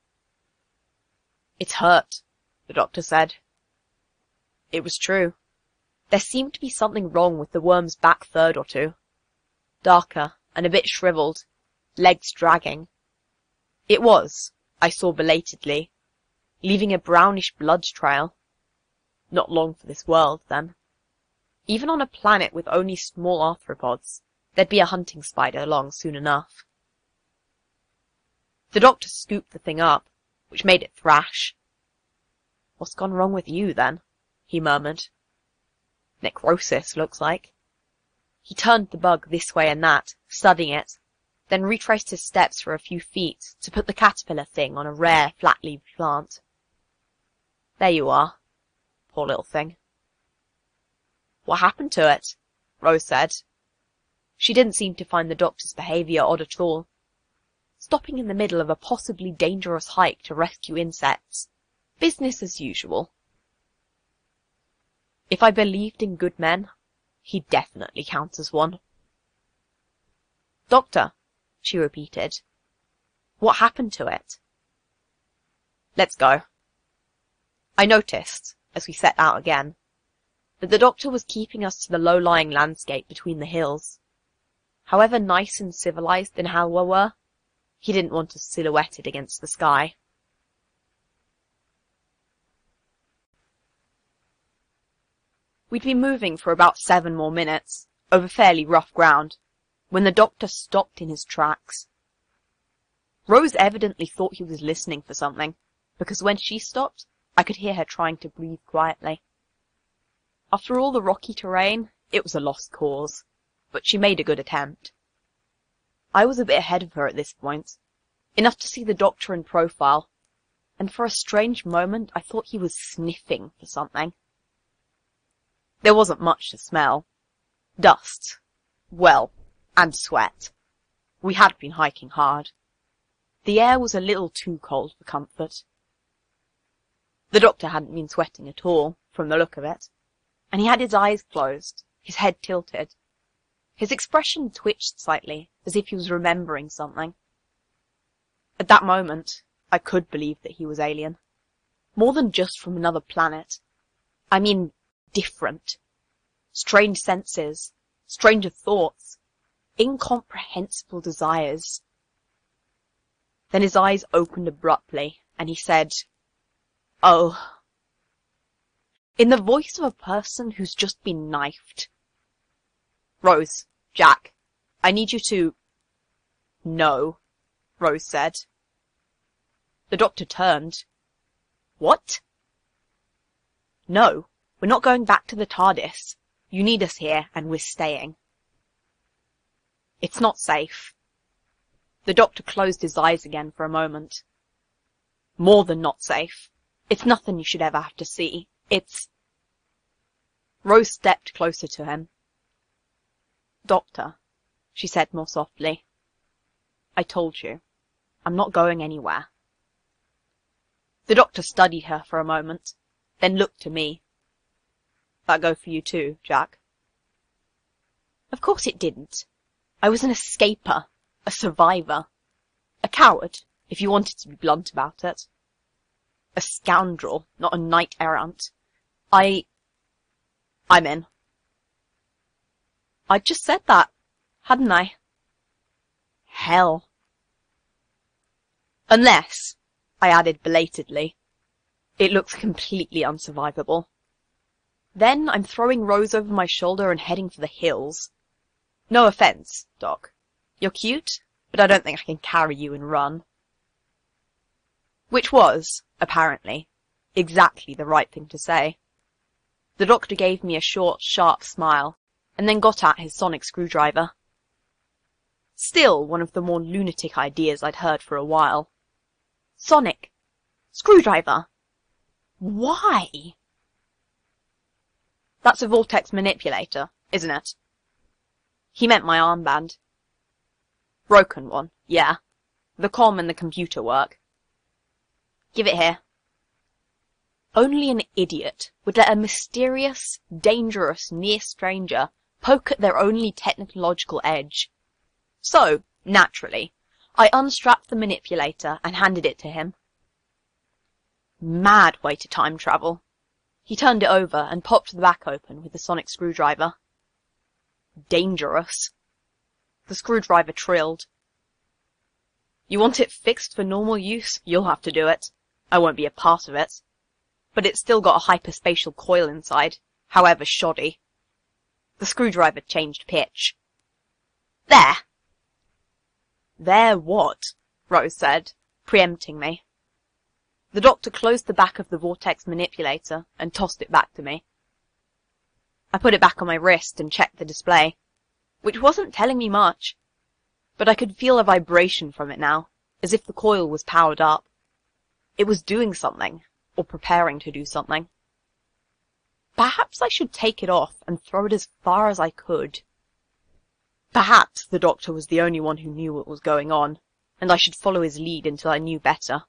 It's hurt, the Doctor said. It was true. There seemed to be something wrong with the worm's back third or two. Darker and a bit shriveled, legs dragging. It was, I saw belatedly, leaving a brownish blood trail. Not long for this world, then. Even on a planet with only small arthropods, there'd be a hunting spider along soon enough. The Doctor scooped the thing up, which made it thrash. What's gone wrong with you, then? He murmured. Necrosis, looks like. He turned the bug this way and that, studying it, then retraced his steps for a few feet to put the caterpillar thing on a rare, flat-leaved plant. There you are. Poor little thing. What happened to it? Rose said. She didn't seem to find the Doctor's behaviour odd at all. Stopping in the middle of a possibly dangerous hike to rescue insects. Business as usual. If I believed in good men, he'd definitely count as one. Doctor, she repeated. What happened to it? Let's go. I noticed, as we set out again, that the Doctor was keeping us to the low-lying landscape between the hills. However nice and civilized the Halwa were, he didn't want us silhouetted against the sky. We'd been moving for about 7 more minutes, over fairly rough ground, when the Doctor stopped in his tracks. Rose evidently thought he was listening for something, because when she stopped, I could hear her trying to breathe quietly. After all the rocky terrain, it was a lost cause, but she made a good attempt. I was a bit ahead of her at this point, enough to see the Doctor in profile, and for a strange moment I thought he was sniffing for something. There wasn't much to smell. Dust. Well, and sweat. We had been hiking hard. The air was a little too cold for comfort. The Doctor hadn't been sweating at all, from the look of it, and he had his eyes closed, his head tilted. His expression twitched slightly, as if he was remembering something. At that moment, I could believe that he was alien. More than just from another planet. I mean, different. Strange senses, stranger thoughts, incomprehensible desires. Then his eyes opened abruptly, and he said, "Oh," in the voice of a person who's just been knifed. "Rose, Jack, I need you to—" "No," Rose said. The Doctor turned. "What?" "No, we're not going back to the TARDIS. You need us here, and we're staying." It's not safe. The doctor closed his eyes again for a moment. More than not safe. It's nothing you should ever have to see. It's... Rose stepped closer to him. Doctor, she said more softly. I told you. I'm not going anywhere. The doctor studied her for a moment, then looked to me. That go for you too, Jack? Of course it didn't. I was an escaper, a survivor, a coward, if you wanted to be blunt about it. A scoundrel, not a knight-errant. I'm in. I'd just said that, hadn't I? Hell. Unless, I added belatedly, it looks completely unsurvivable. Then I'm throwing Rose over my shoulder and heading for the hills. No offence, Doc. You're cute, but I don't think I can carry you and run. Which was, apparently, exactly the right thing to say. The doctor gave me a short, sharp smile, and then got at his sonic screwdriver. Still one of the more lunatic ideas I'd heard for a while. Sonic. Screwdriver. Why? That's a vortex manipulator, isn't it? He meant my armband. Broken one, yeah. The comm and the computer work. Give it here. Only an idiot would let a mysterious, dangerous, near stranger poke at their only technological edge. So, naturally, I unstrapped the manipulator and handed it to him. Mad way to time travel. He turned it over and popped the back open with the sonic screwdriver. Dangerous. The screwdriver trilled. You want it fixed for normal use? You'll have to do it. I won't be a part of it. But it's still got a hyperspatial coil inside, however shoddy. The screwdriver changed pitch. There! There what? Rose said, preempting me. The doctor closed the back of the vortex manipulator and tossed it back to me. I put it back on my wrist and checked the display, which wasn't telling me much, but I could feel a vibration from it now, as if the coil was powered up. It was doing something, or preparing to do something. Perhaps I should take it off and throw it as far as I could. Perhaps the doctor was the only one who knew what was going on, and I should follow his lead until I knew better.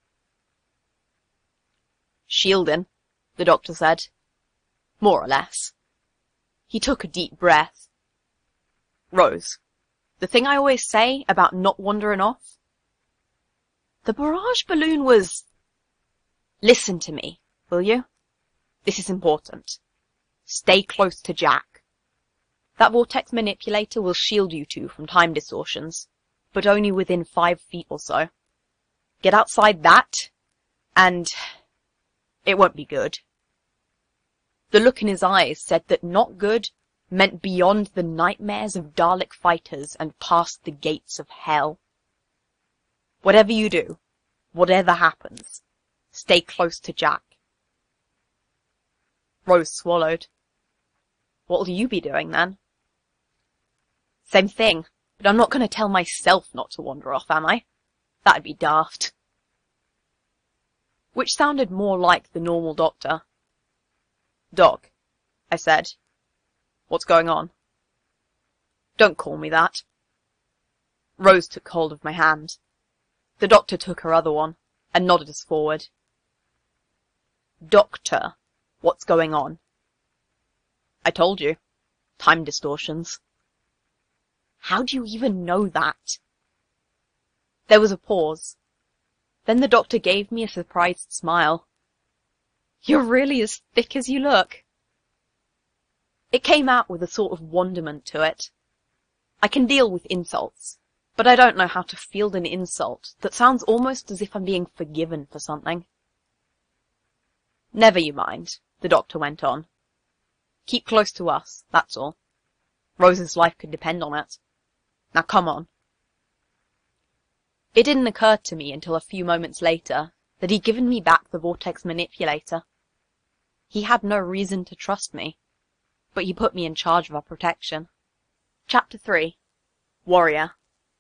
Shielding, the doctor said. More or less. He took a deep breath. Rose, the thing I always say about not wandering off? The barrage balloon was... Listen to me, will you? This is important. Stay close to Jack. That vortex manipulator will shield you two from time distortions, but only within 5 feet or so. Get outside that, and it won't be good. The look in his eyes said that not good meant beyond the nightmares of Dalek fighters and past the gates of hell. Whatever you do, whatever happens, stay close to Jack. Rose swallowed. What'll you be doing then? Same thing, but I'm not going to tell myself not to wander off, am I? That'd be daft. Which sounded more like the normal doctor. Doc, I said. What's going on? Don't call me that. Rose took hold of my hand. The doctor took her other one and nodded us forward. Doctor, what's going on? I told you. Time distortions. How do you even know that? There was a pause. Then the doctor gave me a surprised smile. You're really as thick as you look. It came out with a sort of wonderment to it. I can deal with insults, but I don't know how to field an insult that sounds almost as if I'm being forgiven for something. Never you mind, the doctor went on. Keep close to us, that's all. Rose's life could depend on it. Now come on. It didn't occur to me until a few moments later that he'd given me back the vortex manipulator. He had no reason to trust me, but he put me in charge of our protection. Chapter 3. Warrior.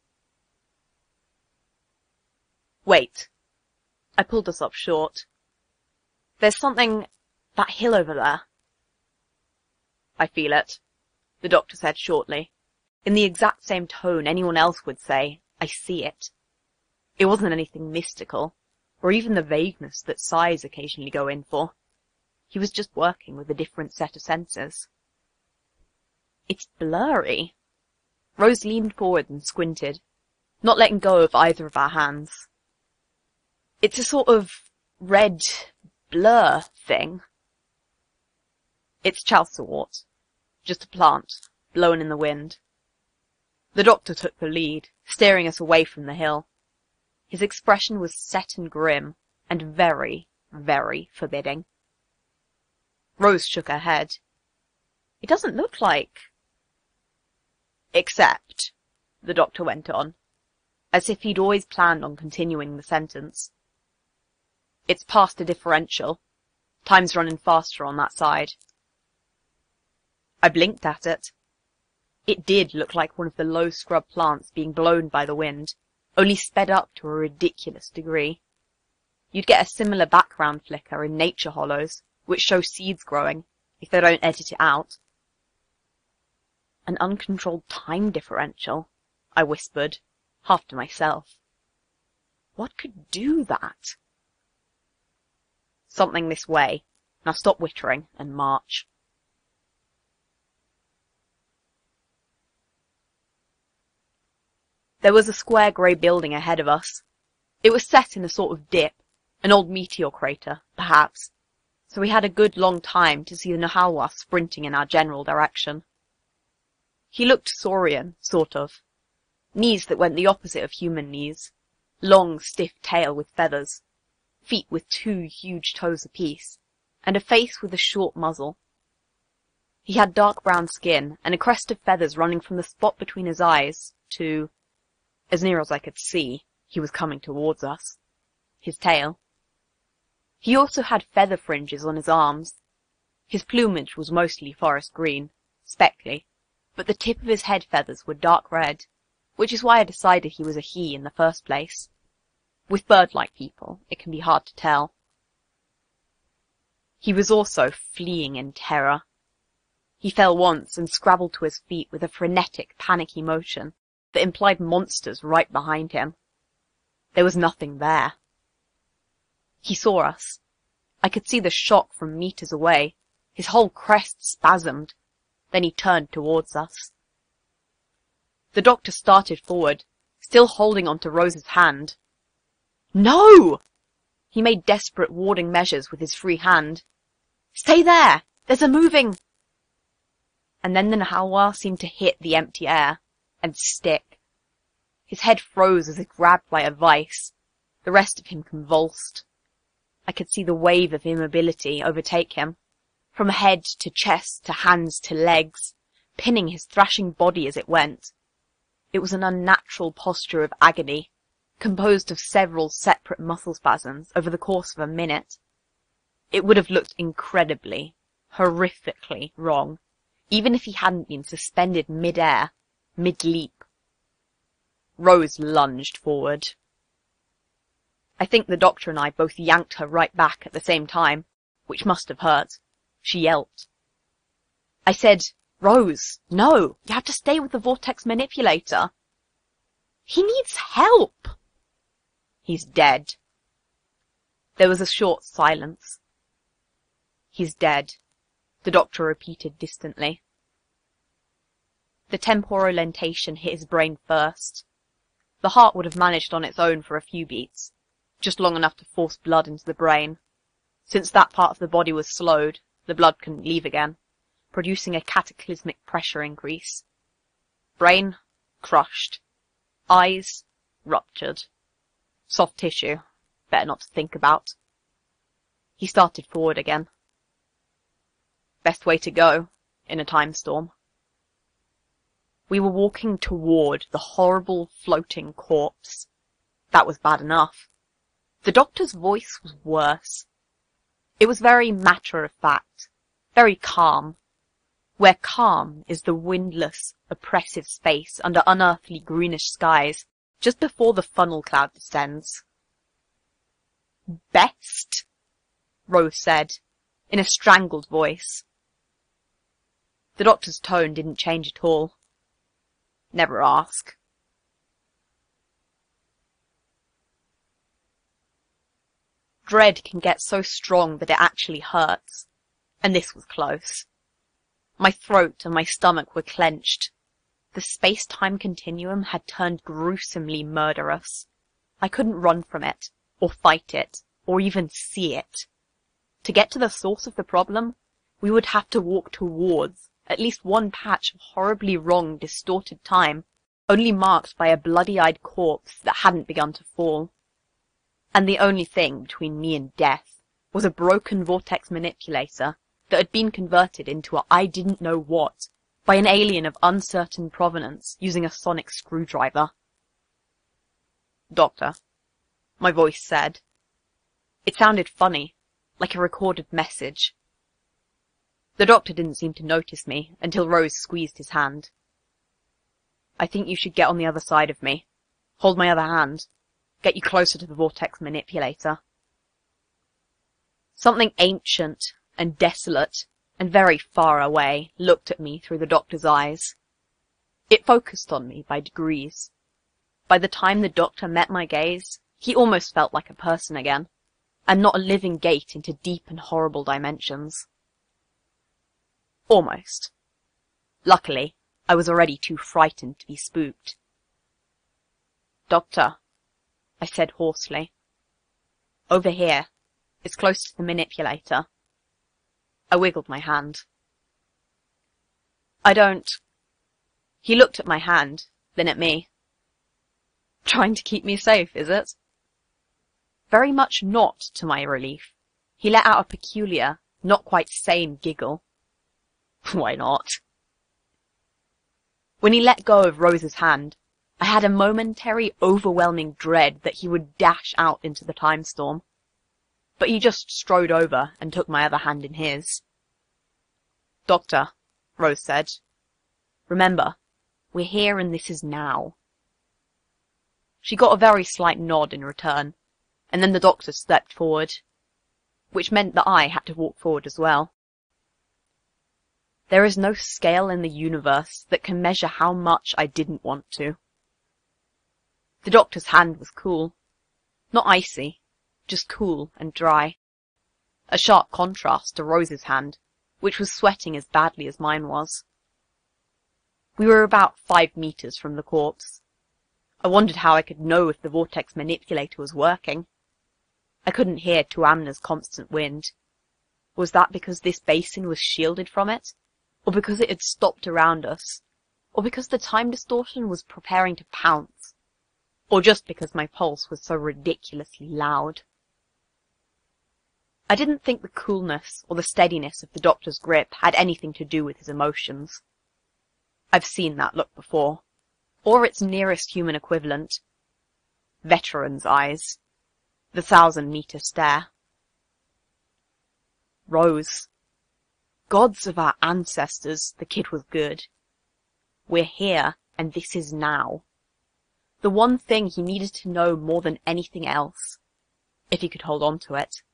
Wait. I pulled us up short. There's something... that hill over there. I feel it, the doctor said shortly, in the exact same tone anyone else would say, I see it. It wasn't anything mystical, or even the vagueness that Psys occasionally go in for. He was just working with a different set of senses. It's blurry. Rose leaned forward and squinted, not letting go of either of our hands. It's a sort of red blur thing. It's chalcewort, just a plant, blown in the wind. The doctor took the lead, steering us away from the hill. His expression was set and grim, and very, very forbidding. Rose shook her head. It doesn't look like... Except, the doctor went on, as if he'd always planned on continuing the sentence. It's past a differential. Time's running faster on that side. I blinked at it. It did look like one of the low scrub plants being blown by the wind, only sped up to a ridiculous degree. You'd get a similar background flicker in nature hollows, which show seeds growing, if they don't edit it out. An uncontrolled time differential, I whispered, half to myself. What could do that? Something this way. Now stop wittering and march. There was a square grey building ahead of us. It was set in a sort of dip, an old meteor crater, perhaps, so we had a good long time to see the Nahawa sprinting in our general direction. He looked saurian, sort of. Knees that went the opposite of human knees. Long, stiff tail with feathers. Feet with 2 huge toes apiece. And a face with a short muzzle. He had dark brown skin and a crest of feathers running from the spot between his eyes to, as near as I could see, he was coming towards us, his tail. He also had feather fringes on his arms. His plumage was mostly forest green, speckly, but the tip of his head feathers were dark red, which is why I decided he was a he in the first place. With bird-like people, it can be hard to tell. He was also fleeing in terror. He fell once and scrabbled to his feet with a frenetic, panicky motion that implied monsters right behind him. There was nothing there. He saw us. I could see the shock from meters away. His whole crest spasmed. Then he turned towards us. The doctor started forward, still holding onto Rose's hand. No! He made desperate warding measures with his free hand. Stay there! There's a moving... And then the Nahawa seemed to hit the empty air and stick. His head froze as if grabbed by a vice. The rest of him convulsed. I could see the wave of immobility overtake him, from head to chest to hands to legs, pinning his thrashing body as it went. It was an unnatural posture of agony, composed of several separate muscle spasms over the course of a minute. It would have looked incredibly, horrifically wrong, even if he hadn't been suspended mid-air, mid-leap. Rose lunged forward. I think the doctor and I both yanked her right back at the same time, which must have hurt. She yelped. I said, Rose, no, you have to stay with the vortex manipulator. He needs help. He's dead. There was a short silence. He's dead, the doctor repeated distantly. The temporolentation hit his brain first. The heart would have managed on its own for a few beats, just long enough to force blood into the brain. Since that part of the body was slowed, the blood couldn't leave again, producing a cataclysmic pressure increase. Brain crushed. Eyes ruptured. Soft tissue, better not to think about. He started forward again. Best way to go, in a time storm. We were walking toward the horrible floating corpse. That was bad enough. The doctor's voice was worse. It was very matter-of-fact, very calm. where calm is the windless, oppressive space under unearthly greenish skies just before the funnel cloud descends. Best? Rose said, in a strangled voice. The doctor's tone didn't change at all. Never ask. Dread can get so strong that it actually hurts, and this was close. My throat and my stomach were clenched. The space-time continuum had turned gruesomely murderous. I couldn't run from it, or fight it, or even see it. To get to the source of the problem, we would have to walk towards at least one patch of horribly wrong, distorted time, only marked by a bloody-eyed corpse that hadn't begun to fall. And the only thing between me and death was a broken vortex manipulator that had been converted into a I didn't know what by an alien of uncertain provenance using a sonic screwdriver. Doctor, my voice said. It sounded funny, like a recorded message. The doctor didn't seem to notice me until Rose squeezed his hand. I think you should get on the other side of me. Hold my other hand. Get you closer to the vortex manipulator. Something ancient and desolate and very far away looked at me through the doctor's eyes. It focused on me by degrees. By the time the doctor met my gaze, he almost felt like a person again, and not a living gate into deep and horrible dimensions. Almost. Luckily, I was already too frightened to be spooked. Doctor, I said hoarsely. Over here. It's close to the manipulator. I wiggled my hand. I don't... He looked at my hand, then at me. Trying to keep me safe, is it? Very much not, to my relief. He let out a peculiar, not quite sane giggle. Why not? When he let go of Rose's hand, I had a momentary, overwhelming dread that he would dash out into the time storm. But he just strode over and took my other hand in his. Doctor, Rose said. Remember, we're here and this is now. She got a very slight nod in return, and then the doctor stepped forward, which meant that I had to walk forward as well. There is no scale in the universe that can measure how much I didn't want to. The doctor's hand was cool. Not icy, just cool and dry. A sharp contrast to Rose's hand, which was sweating as badly as mine was. We were about 5 meters from the corpse. I wondered how I could know if the vortex manipulator was working. I couldn't hear Tuamna's constant wind. Was that because this basin was shielded from it? Or because it had stopped around us? Or because the time distortion was preparing to pounce? Or just because my pulse was so ridiculously loud? I didn't think the coolness or the steadiness of the doctor's grip had anything to do with his emotions. I've seen that look before, or its nearest human equivalent. Veteran's eyes. The 1,000-meter stare. Rose. Gods of our ancestors, the kid was good. We're here, and this is now. The one thing he needed to know more than anything else, if he could hold on to it.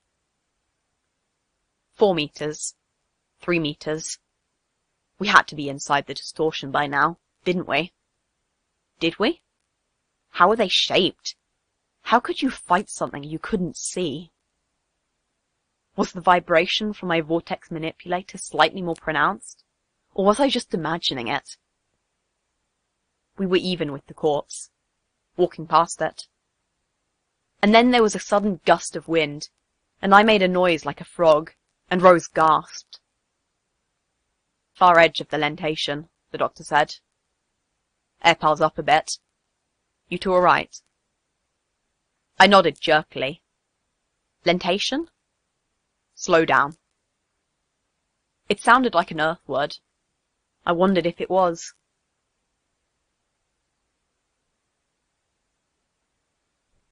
4 meters. 3 meters. We had to be inside the distortion by now, didn't we? Did we? How were they shaped? How could you fight something you couldn't see? Was the vibration from my vortex manipulator slightly more pronounced? Or was I just imagining it? We were even with the corpse, walking past it. And then there was a sudden gust of wind, and I made a noise like a frog, and Rose gasped. Far edge of the lentation, the doctor said. Air piles up a bit. You two all right? I nodded jerkily. Lentation? Slow down. It sounded like an Earth word. I wondered if it was.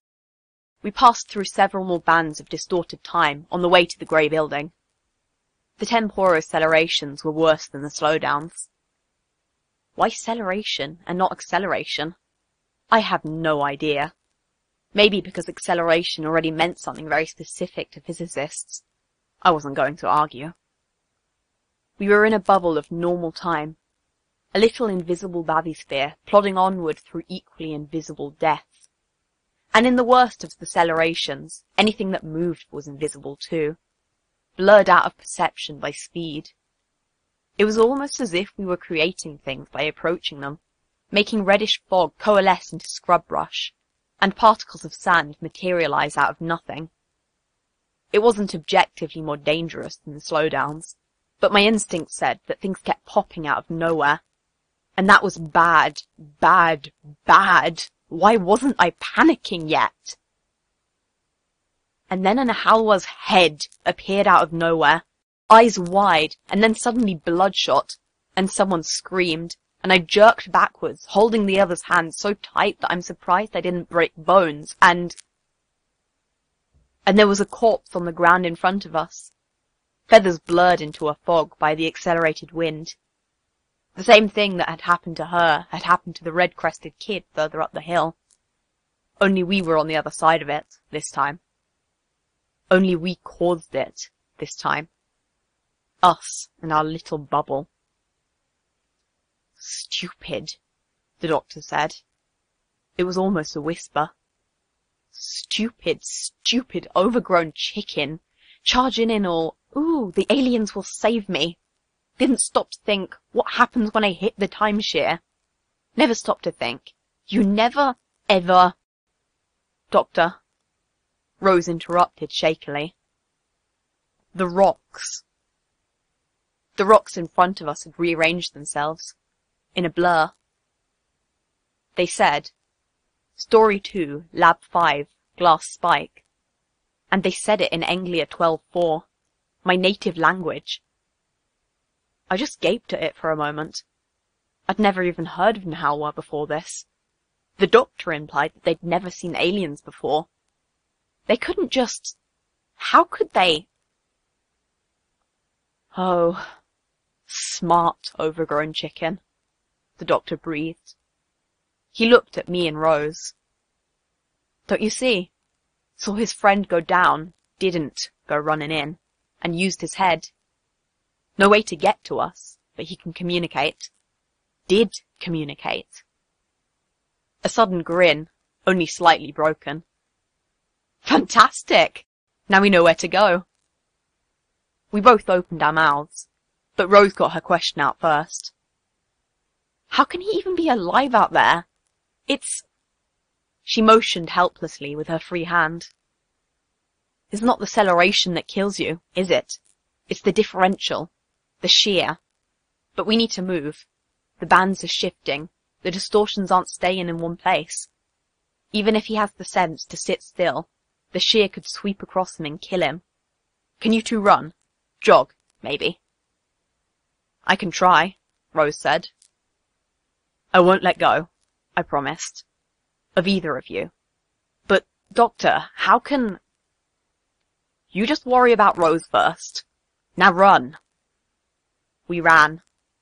We passed through several more bands of distorted time on the way to the grey building. The temporal accelerations were worse than the slowdowns. Why acceleration and not acceleration? I have no idea. Maybe because acceleration already meant something very specific to physicists. I wasn't going to argue. We were in a bubble of normal time, a little invisible bathysphere plodding onward through equally invisible death. And in the worst of the accelerations, anything that moved was invisible too, blurred out of perception by speed. It was almost as if we were creating things by approaching them, making reddish fog coalesce into scrub brush, and particles of sand materialize out of nothing. It wasn't objectively more dangerous than the slowdowns, but my instinct said that things kept popping out of nowhere. And that was bad, bad, bad. Why wasn't I panicking yet? And then Nahalwa's head appeared out of nowhere, eyes wide, and then suddenly bloodshot, and someone screamed, and I jerked backwards, holding the other's hand so tight that I'm surprised I didn't break bones, and there was a corpse on the ground in front of us, feathers blurred into a fog by the accelerated wind. The same thing that had happened to her had happened to the red-crested kid further up the hill. Only we were on the other side of it, this time. Only we caused it, this time. Us and our little bubble. Stupid, the doctor said. It was almost a whisper. Stupid, stupid, overgrown chicken, charging in all, ooh, the aliens will save me. Didn't stop to think, what happens when I hit the timeshare? Never stopped to think. You never, ever... Doctor, Rose interrupted shakily. The rocks. The rocks in front of us had rearranged themselves, in a blur. They said, Story 2, Lab 5, Glass Spike. And they said it in Anglia 12.4, my native language. I just gaped at it for a moment. I'd never even heard of Nahalwa before this. The doctor implied that they'd never seen aliens before. They couldn't just... How could they? Oh, smart, overgrown chicken, the doctor breathed. He looked at me and Rose. Don't you see? Saw his friend go down, didn't go running in, and used his head. No way to get to us, but he can communicate. Did communicate. A sudden grin, only slightly broken. Fantastic! Now we know where to go. We both opened our mouths, but Rose got her question out first. How can he even be alive out there? It's... She motioned helplessly with her free hand. It's not the acceleration that kills you, is it? It's the differential. The shear. But we need to move. The bands are shifting. The distortions aren't staying in one place. Even if he has the sense to sit still, the shear could sweep across him and kill him. Can you two run? Jog, maybe. I can try, Rose said. I won't let go, I promised, of either of you. But, Doctor, how can... You just worry about Rose first. Now run. We ran.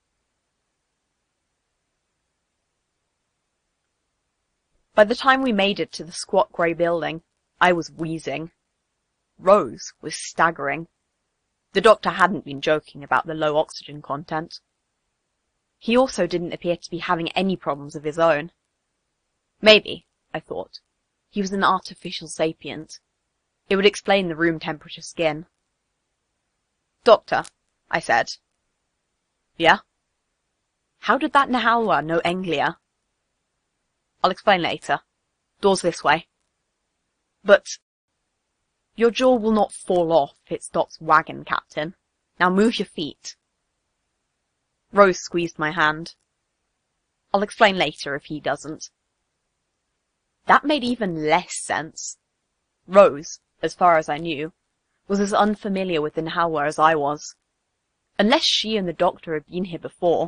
By the time we made it to the squat grey building, I was wheezing. Rose was staggering. The doctor hadn't been joking about the low oxygen content. He also didn't appear to be having any problems of his own. Maybe, I thought, he was an artificial sapient. It would explain the room temperature skin. Doctor, I said. Yeah? How did that Nahalwa know Anglia? I'll explain later. Door's this way. But... Your jaw will not fall off if it stops wagging, Captain. Now move your feet. Rose squeezed my hand. I'll explain later if he doesn't. That made even less sense. Rose, as far as I knew, was as unfamiliar with the Nahalwa as I was. Unless she and the doctor had been here before.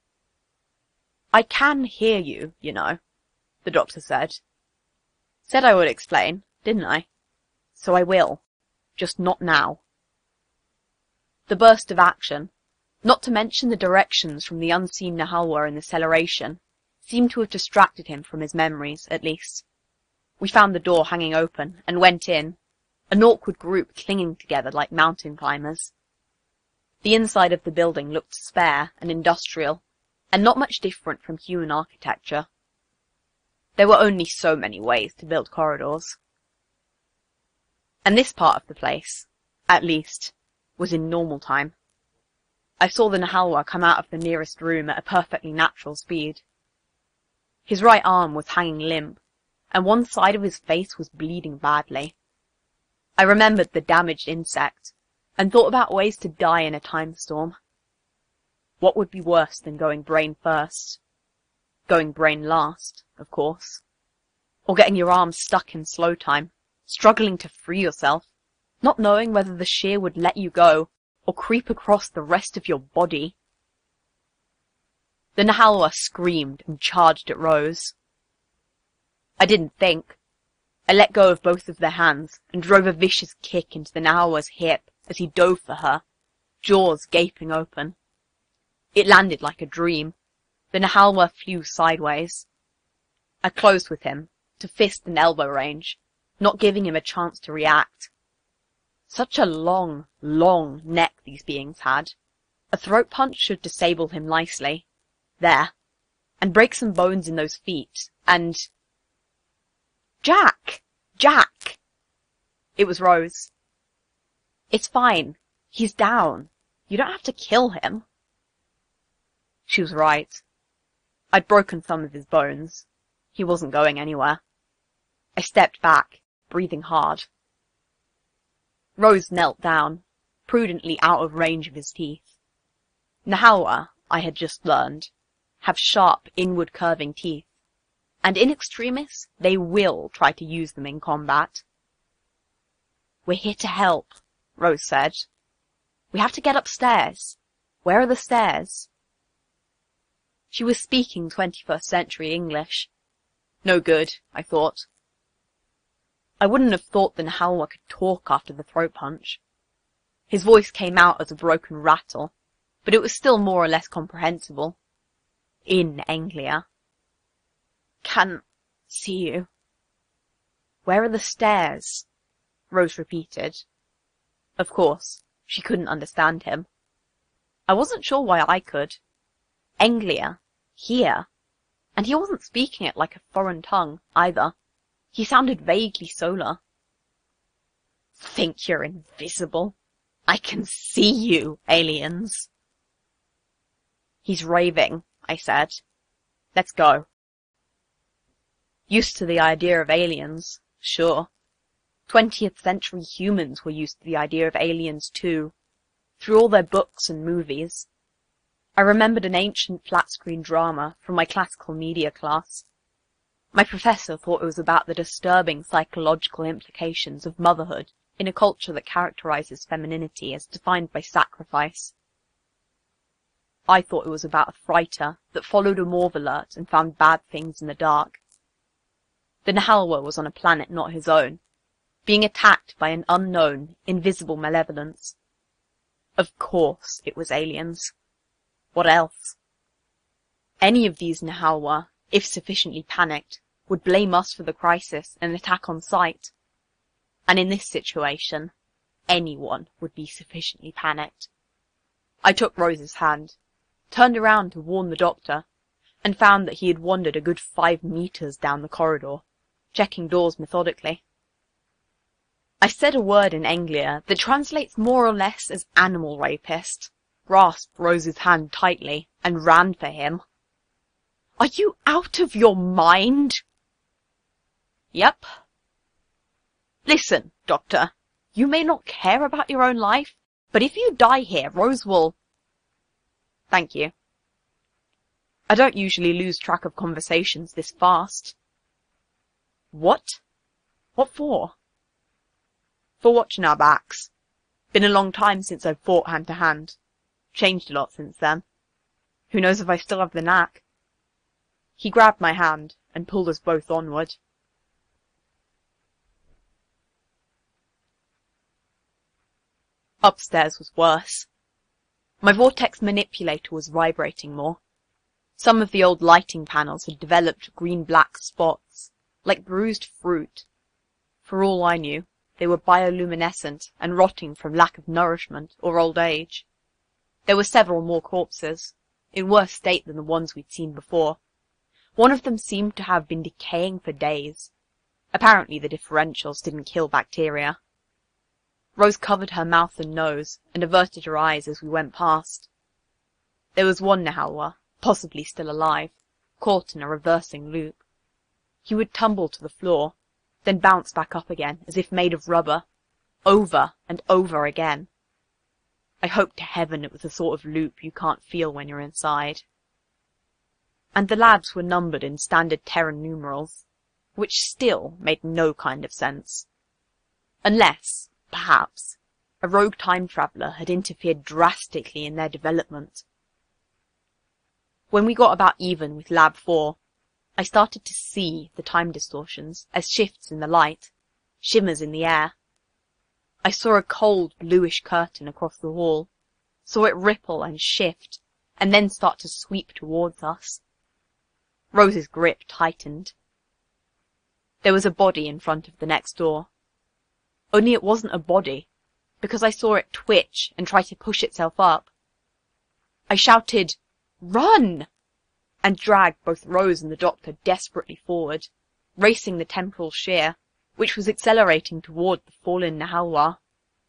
I can hear you, you know, the doctor said. Said I would explain, didn't I? So I will. Just not now. The burst of action, not to mention the directions from the unseen Nahalwa in the celebration, seemed to have distracted him from his memories, at least. We found the door hanging open and went in, an awkward group clinging together like mountain climbers. The inside of the building looked spare and industrial, and not much different from human architecture. There were only so many ways to build corridors. And this part of the place, at least, was in normal time. I saw the Nahalwa come out of the nearest room at a perfectly natural speed. His right arm was hanging limp, and one side of his face was bleeding badly. I remembered the damaged insect, and thought about ways to die in a time storm. What would be worse than going brain first? Going brain last, of course. Or getting your arm stuck in slow time, struggling to free yourself, not knowing whether the shear would let you go, or creep across the rest of your body. The Nahalwa screamed and charged at Rose. I didn't think. I let go of both of their hands and drove a vicious kick into the Nahalwa's hip as he dove for her, jaws gaping open. It landed like a dream. The Nahalwa flew sideways. I closed with him, to fist and elbow range, not giving him a chance to react. Such a long, long neck these beings had. A throat punch should disable him nicely. There. And break some bones in those feet, and... Jack! Jack! It was Rose. It's fine. He's down. You don't have to kill him. She was right. I'd broken some of his bones. He wasn't going anywhere. I stepped back, breathing hard. Rose knelt down, prudently out of range of his teeth. Nahalwa, I had just learned, have sharp, inward-curving teeth, and in extremis, they will try to use them in combat. We're here to help, Rose said. We have to get upstairs. Where are the stairs? She was speaking 21st century English. No good, I thought. I wouldn't have thought the Nahalwa could talk after the throat punch. His voice came out as a broken rattle, but it was still more or less comprehensible. In Anglia. Can't see you. Where are the stairs? Rose repeated. Of course, she couldn't understand him. I wasn't sure why I could. Anglia. Here. And he wasn't speaking it like a foreign tongue, either. He sounded vaguely solar. Think you're invisible? I can see you, aliens. He's raving, I said. Let's go. Used to the idea of aliens, sure. 20th century humans were used to the idea of aliens too, through all their books and movies. I remembered an ancient flat-screen drama from my classical media class. My professor thought it was about the disturbing psychological implications of motherhood in a culture that characterizes femininity as defined by sacrifice. I thought it was about a frighter that followed a morve alert and found bad things in the dark. The Nahalwa was on a planet not his own, being attacked by an unknown, invisible malevolence. Of course it was aliens. What else? Any of these Nahalwa, if sufficiently panicked, would blame us for the crisis and attack on sight. And in this situation, anyone would be sufficiently panicked. I took Rose's hand, turned around to warn the doctor, and found that he had wandered a good 5 meters down the corridor, checking doors methodically. I said a word in Anglia that translates more or less as animal rapist, grasped Rose's hand tightly, and ran for him. Are you out of your mind? Yep. Listen, Doctor, you may not care about your own life, but if you die here, Rose will... Thank you. I don't usually lose track of conversations this fast. What? What for? For watching our backs. Been a long time since I've fought hand to hand. Changed a lot since then. Who knows if I still have the knack? He grabbed my hand and pulled us both onward. Upstairs was worse. My vortex manipulator was vibrating more. Some of the old lighting panels had developed green-black spots, like bruised fruit. For all I knew, they were bioluminescent and rotting from lack of nourishment or old age. There were several more corpses, in worse state than the ones we'd seen before. One of them seemed to have been decaying for days. Apparently the differentials didn't kill bacteria. Rose covered her mouth and nose and averted her eyes as we went past. There was one Nahalwa, possibly still alive, caught in a reversing loop. He would tumble to the floor, then bounce back up again as if made of rubber, over and over again. I hoped to heaven it was the sort of loop you can't feel when you're inside. And the labs were numbered in standard Terran numerals, which still made no kind of sense. Unless, perhaps, a rogue time traveller had interfered drastically in their development. When we got about even with Lab 4, I started to see the time distortions as shifts in the light, shimmers in the air. I saw a cold bluish curtain across the hall, saw it ripple and shift, and then start to sweep towards us. Rose's grip tightened. There was a body in front of the next door. Only it wasn't a body, because I saw it twitch and try to push itself up. I shouted, "Run!" and dragged both Rose and the doctor desperately forward, racing the temporal shear, which was accelerating toward the fallen Nahalwa.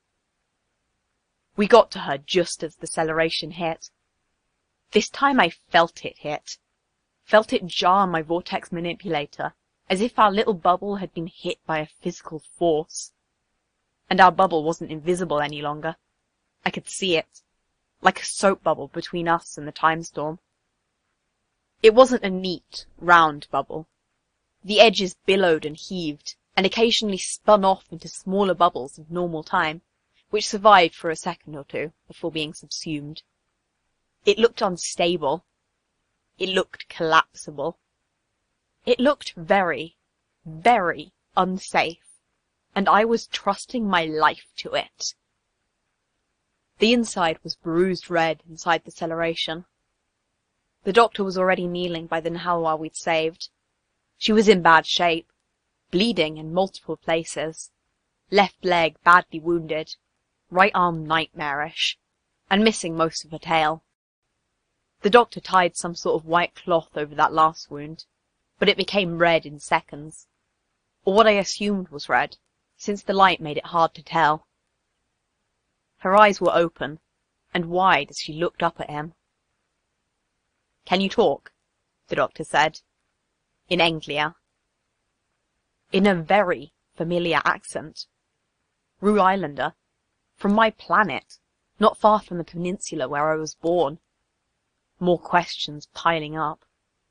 We got to her just as the acceleration hit. This time I felt it hit. Felt it jar my vortex manipulator, as if our little bubble had been hit by a physical force. And our bubble wasn't invisible any longer. I could see it, like a soap bubble between us and the time storm. It wasn't a neat, round bubble. The edges billowed and heaved, and occasionally spun off into smaller bubbles of normal time, which survived for a second or two before being subsumed. It looked unstable. It looked collapsible. It looked very, very unsafe, and I was trusting my life to it. The inside was bruised red inside the acceleration. The doctor was already kneeling by the Nahalwa we'd saved. She was in bad shape, bleeding in multiple places, left leg badly wounded, right arm nightmarish, and missing most of her tail. The doctor tied some sort of white cloth over that last wound, but it became red in seconds, or what I assumed was red, since the light made it hard to tell. Her eyes were open, and wide as she looked up at him. "Can you talk?" the doctor said, in Englia, in a very familiar accent. Rue Islander, from my planet, not far from the peninsula where I was born. More questions piling up.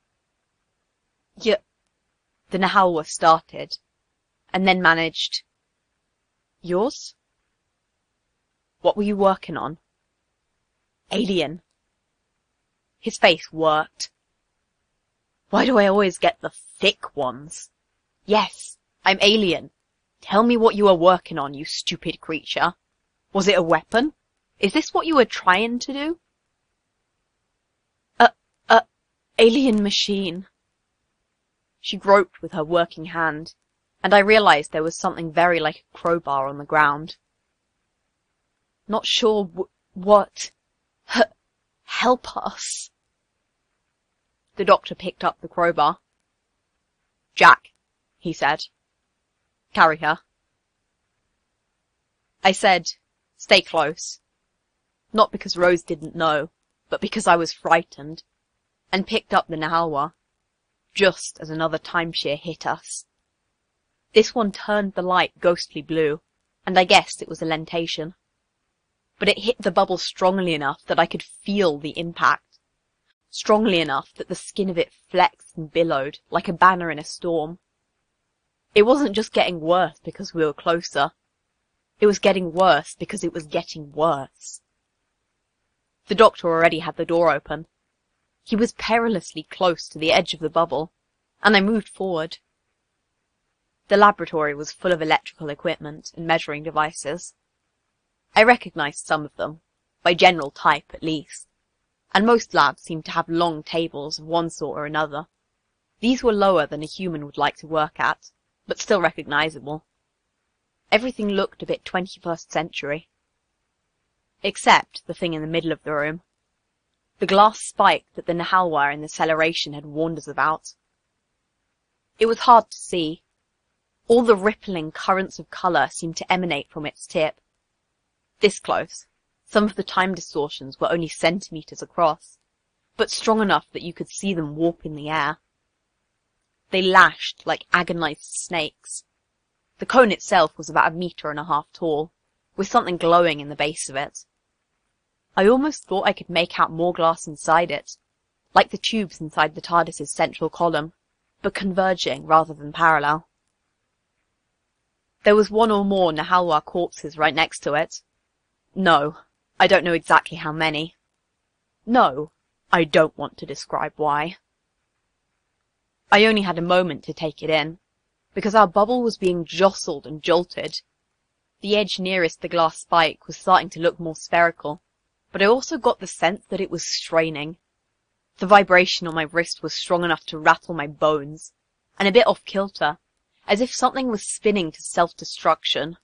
The Nahalwa started, and then managed. "Yours? What were you working on?" "Alien." His face worked. "Why do I always get the thick ones? Yes, I'm alien. Tell me what you were working on, you stupid creature. Was it a weapon? Is this what you were trying to do?" Alien machine." She groped with her working hand, and I realized there was something very like a crowbar on the ground. "Not sure what. Help us." The doctor picked up the crowbar. "Jack," he said. "Carry her." I said, "Stay close." Not because Rose didn't know, but because I was frightened, and picked up the Nahalwa, just as another timeshare hit us. This one turned the light ghostly blue, and I guessed it was a lentation. But it hit the bubble strongly enough that I could feel the impact. Strongly enough that the skin of it flexed and billowed like a banner in a storm. It wasn't just getting worse because we were closer. It was getting worse because it was getting worse. The doctor already had the door open. He was perilously close to the edge of the bubble, and I moved forward. The laboratory was full of electrical equipment and measuring devices. I recognized some of them, by general type at least, and most labs seemed to have long tables of one sort or another. These were lower than a human would like to work at, but still recognizable. Everything looked a bit 21st century. Except the thing in the middle of the room. The glass spike that the Nahalwar in the celebration had warned us about. It was hard to see. All the rippling currents of colour seemed to emanate from its tip. This close, some of the time distortions were only centimetres across, but strong enough that you could see them warp in the air. They lashed like agonized snakes. The cone itself was about 1.5 meters tall, with something glowing in the base of it. I almost thought I could make out more glass inside it, like the tubes inside the TARDIS's central column, but converging rather than parallel. There was one or more Nahalwar corpses right next to it. No, I don't know exactly how many. No, I don't want to describe why. I only had a moment to take it in, because our bubble was being jostled and jolted. The edge nearest the glass spike was starting to look more spherical, but I also got the sense that it was straining. The vibration on my wrist was strong enough to rattle my bones, and a bit off kilter, as if something was spinning to self-destruction.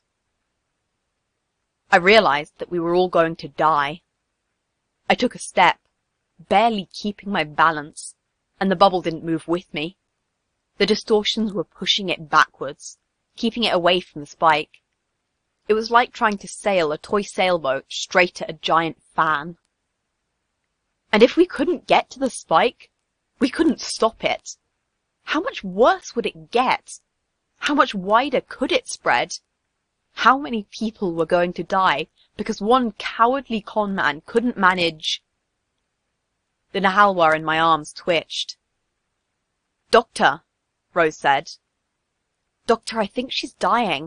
I realized that we were all going to die. I took a step, barely keeping my balance, and the bubble didn't move with me. The distortions were pushing it backwards, keeping it away from the spike. It was like trying to sail a toy sailboat straight at a giant fan. And if we couldn't get to the spike, we couldn't stop it. How much worse would it get? How much wider could it spread? How many people were going to die because one cowardly con man couldn't manage? The Nahalwar in my arms twitched. "Doctor," Rose said. "Doctor, I think she's dying."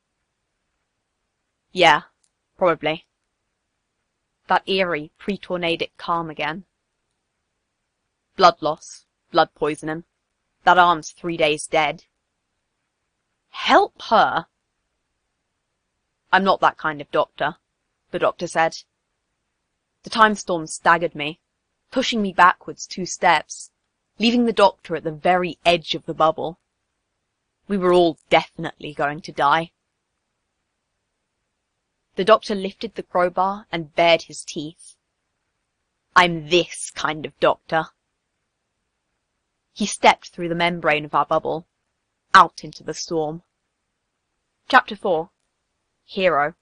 Yeah, probably. That eerie, pre-tornadic calm again. Blood loss, blood poisoning. That arm's 3 days dead. Help her! I'm not that kind of doctor, the doctor said. The time storm staggered me, pushing me backwards 2 steps, leaving the doctor at the very edge of the bubble. We were all definitely going to die. The doctor lifted the crowbar and bared his teeth. I'm this kind of doctor. He stepped through the membrane of our bubble, out into the storm. Chapter 4. Hero.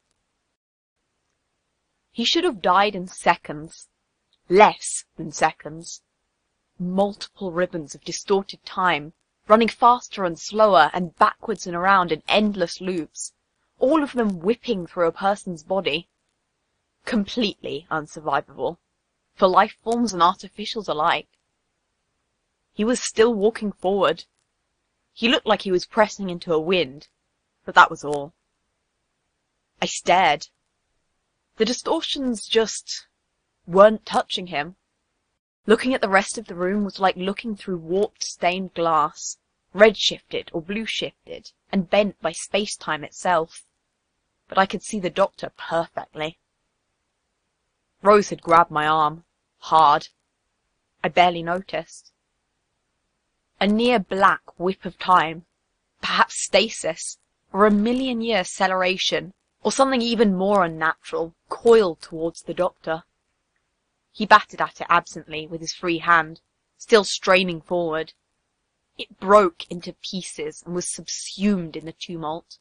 He should have died in seconds. Less than seconds. Multiple ribbons of distorted time, running faster and slower and backwards and around in endless loops, all of them whipping through a person's body. Completely unsurvivable, for life forms and artificials alike. He was still walking forward. He looked like he was pressing into a wind, but that was all. I stared. The distortions just weren't touching him. Looking at the rest of the room was like looking through warped stained glass, red-shifted or blue-shifted, and bent by space-time itself. But I could see the doctor perfectly. Rose had grabbed my arm, hard. I barely noticed. A near-black whip of time, perhaps stasis, or a million-year acceleration, or something even more unnatural, coiled towards the doctor. He batted at it absently with his free hand, still straining forward. It broke into pieces and was subsumed in the tumult.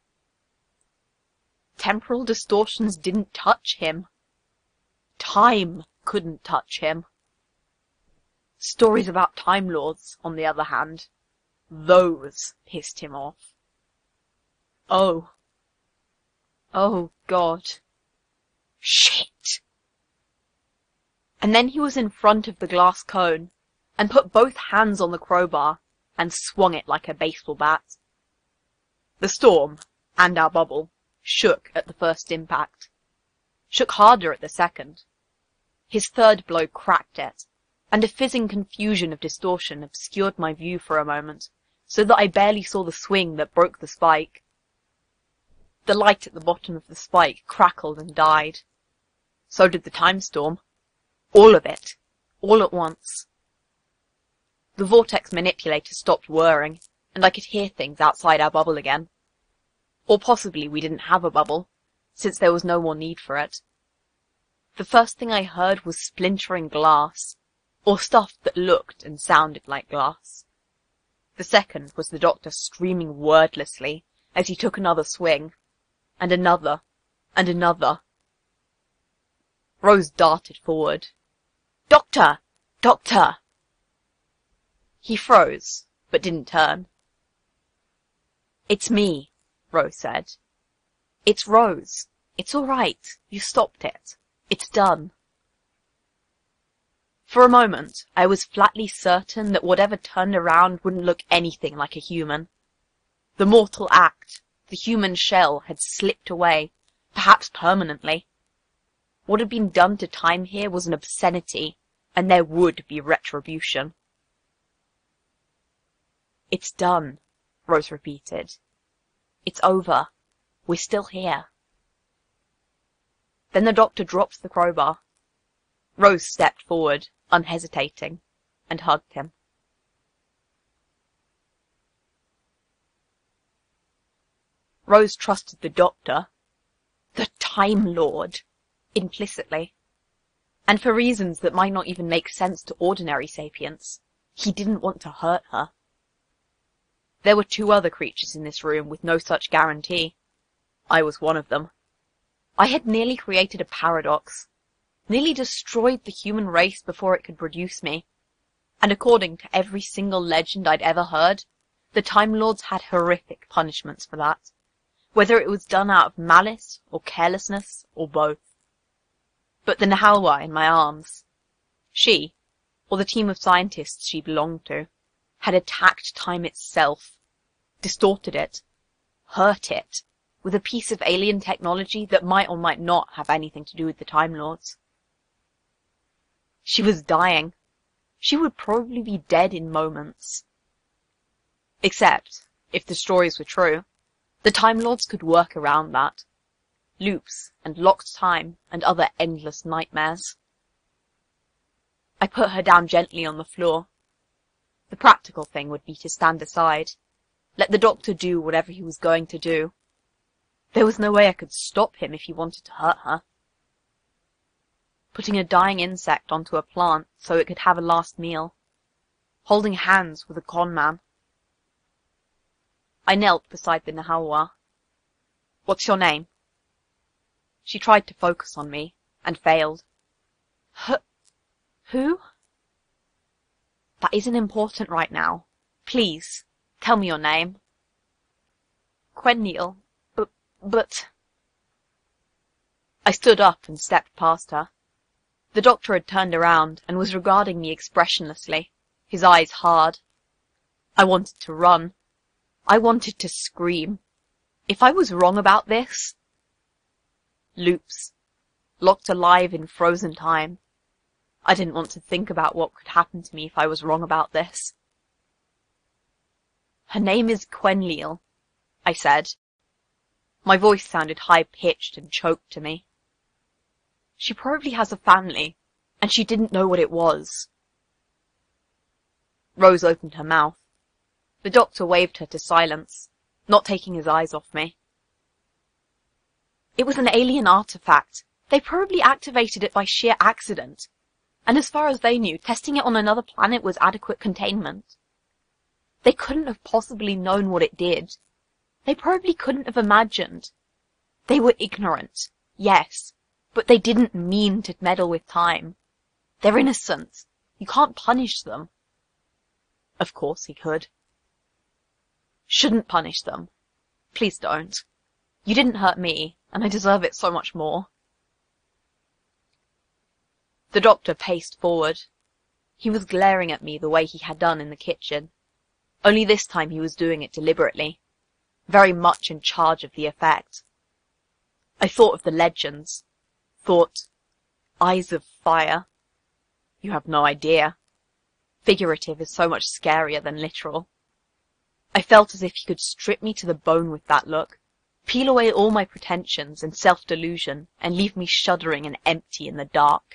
Temporal distortions didn't touch him. Time couldn't touch him. Stories about Time Lords, on the other hand, those pissed him off. Oh. Oh, God. Shit. And then he was in front of the glass cone, and put both hands on the crowbar, and swung it like a baseball bat. The storm, and our bubble, shook at the first impact. Shook harder at the second. His third blow cracked it, and a fizzing confusion of distortion obscured my view for a moment, so that I barely saw the swing that broke the spike. The light at the bottom of the spike crackled and died. So did the time storm. All of it. All at once. The vortex manipulator stopped whirring, and I could hear things outside our bubble again. Or possibly we didn't have a bubble, since there was no more need for it. The first thing I heard was splintering glass, or stuff that looked and sounded like glass. The second was the doctor screaming wordlessly as he took another swing, and another, and another. Rose darted forward. "Doctor! Doctor!" He froze, but didn't turn. "It's me," Rose said. "It's Rose. It's all right. You stopped it. It's done." For a moment, I was flatly certain that whatever turned around wouldn't look anything like a human. The mortal act, the human shell, had slipped away, perhaps permanently. What had been done to time here was an obscenity, and there would be retribution. "It's done," Rose repeated. "It's over. We're still here." Then the doctor dropped the crowbar. Rose stepped forward, unhesitating, and hugged him. Rose trusted the doctor, the Time Lord, implicitly. And for reasons that might not even make sense to ordinary sapients, he didn't want to hurt her. There were 2 other creatures in this room with no such guarantee. I was one of them. I had nearly created a paradox, nearly destroyed the human race before it could produce me. And according to every single legend I'd ever heard, the Time Lords had horrific punishments for that, whether it was done out of malice or carelessness or both. But the Nahalwa in my arms, she, or the team of scientists she belonged to, had attacked time itself, distorted it, hurt it, with a piece of alien technology that might or might not have anything to do with the Time Lords. She was dying. She would probably be dead in moments. Except, if the stories were true, the Time Lords could work around that. Loops and locked time and other endless nightmares. I put her down gently on the floor. The practical thing would be to stand aside, let the doctor do whatever he was going to do. There was no way I could stop him if he wanted to hurt her. Putting a dying insect onto a plant so it could have a last meal. Holding hands with a con man. I knelt beside the Nahalwa. "What's your name?" She tried to focus on me, and failed. Who? "That isn't important right now. Please, tell me your name." "Quenniel. But... I stood up and stepped past her. The doctor had turned around and was regarding me expressionlessly, his eyes hard. I wanted to run. I wanted to scream. If I was wrong about this... Loops. Locked alive in frozen time. I didn't want to think about what could happen to me if I was wrong about this. "Her name is Quenliel," I said. My voice sounded high-pitched and choked to me. She probably has a family, and she didn't know what it was. Rose opened her mouth. The doctor waved her to silence, not taking his eyes off me. "It was an alien artifact. They probably activated it by sheer accident. And as far as they knew, testing it on another planet was adequate containment. They couldn't have possibly known what it did. They probably couldn't have imagined. They were ignorant, yes, but they didn't mean to meddle with time. They're innocent. You can't punish them." Of course he could. "Shouldn't punish them. Please don't. You didn't hurt me, and I deserve it so much more." The doctor paced forward. He was glaring at me the way he had done in the kitchen. Only this time he was doing it deliberately, very much in charge of the effect. I thought of the legends. Thought, eyes of fire. You have no idea. Figurative is so much scarier than literal. I felt as if he could strip me to the bone with that look, peel away all my pretensions and self-delusion and leave me shuddering and empty in the dark.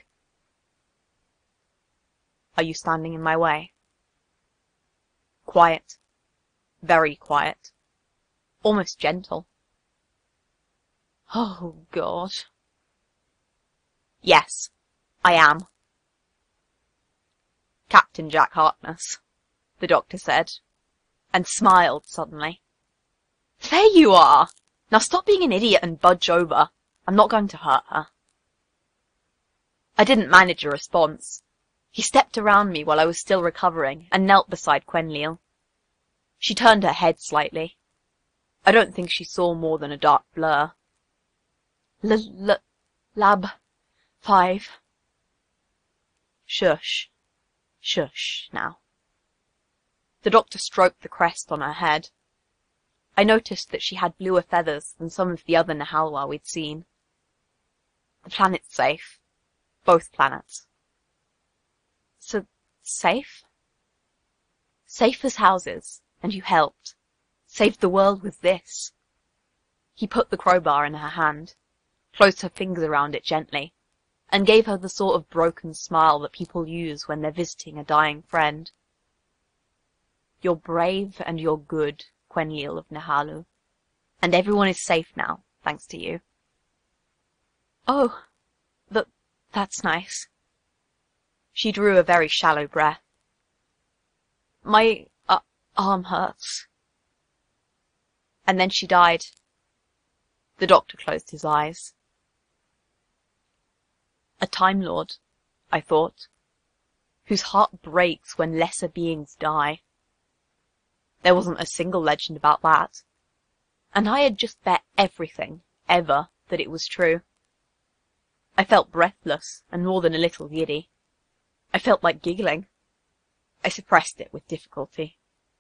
Are you standing in my way? Quiet. Very quiet. Almost gentle. Oh, God. Yes, I am. Captain Jack Harkness, the doctor said, and smiled suddenly. There you are! Now stop being an idiot and budge over. I'm not going to hurt her. I didn't manage a response. He stepped around me while I was still recovering and knelt beside Quenliel. She turned her head slightly. I don't think she saw more than a dark blur. Lab 5. Shush. Shush, now. The doctor stroked the crest on her head. I noticed that she had bluer feathers than some of the other Nahalwa we'd seen. The planet's safe. Both planets. So, safe? Safe as houses, and you helped. Saved the world with this. He put the crowbar in her hand, closed her fingers around it gently, and gave her the sort of broken smile that people use when they're visiting a dying friend. You're brave and you're good, Quenliel of Nahalu, and everyone is safe now, thanks to you. Oh, that's nice. She drew a very shallow breath. My arm hurts. And then she died. The doctor closed his eyes. A Time Lord, I thought, whose heart breaks when lesser beings die. There wasn't a single legend about that. And I had just bet everything, ever, that it was true. I felt breathless and more than a little giddy. I felt like giggling. I suppressed it with difficulty.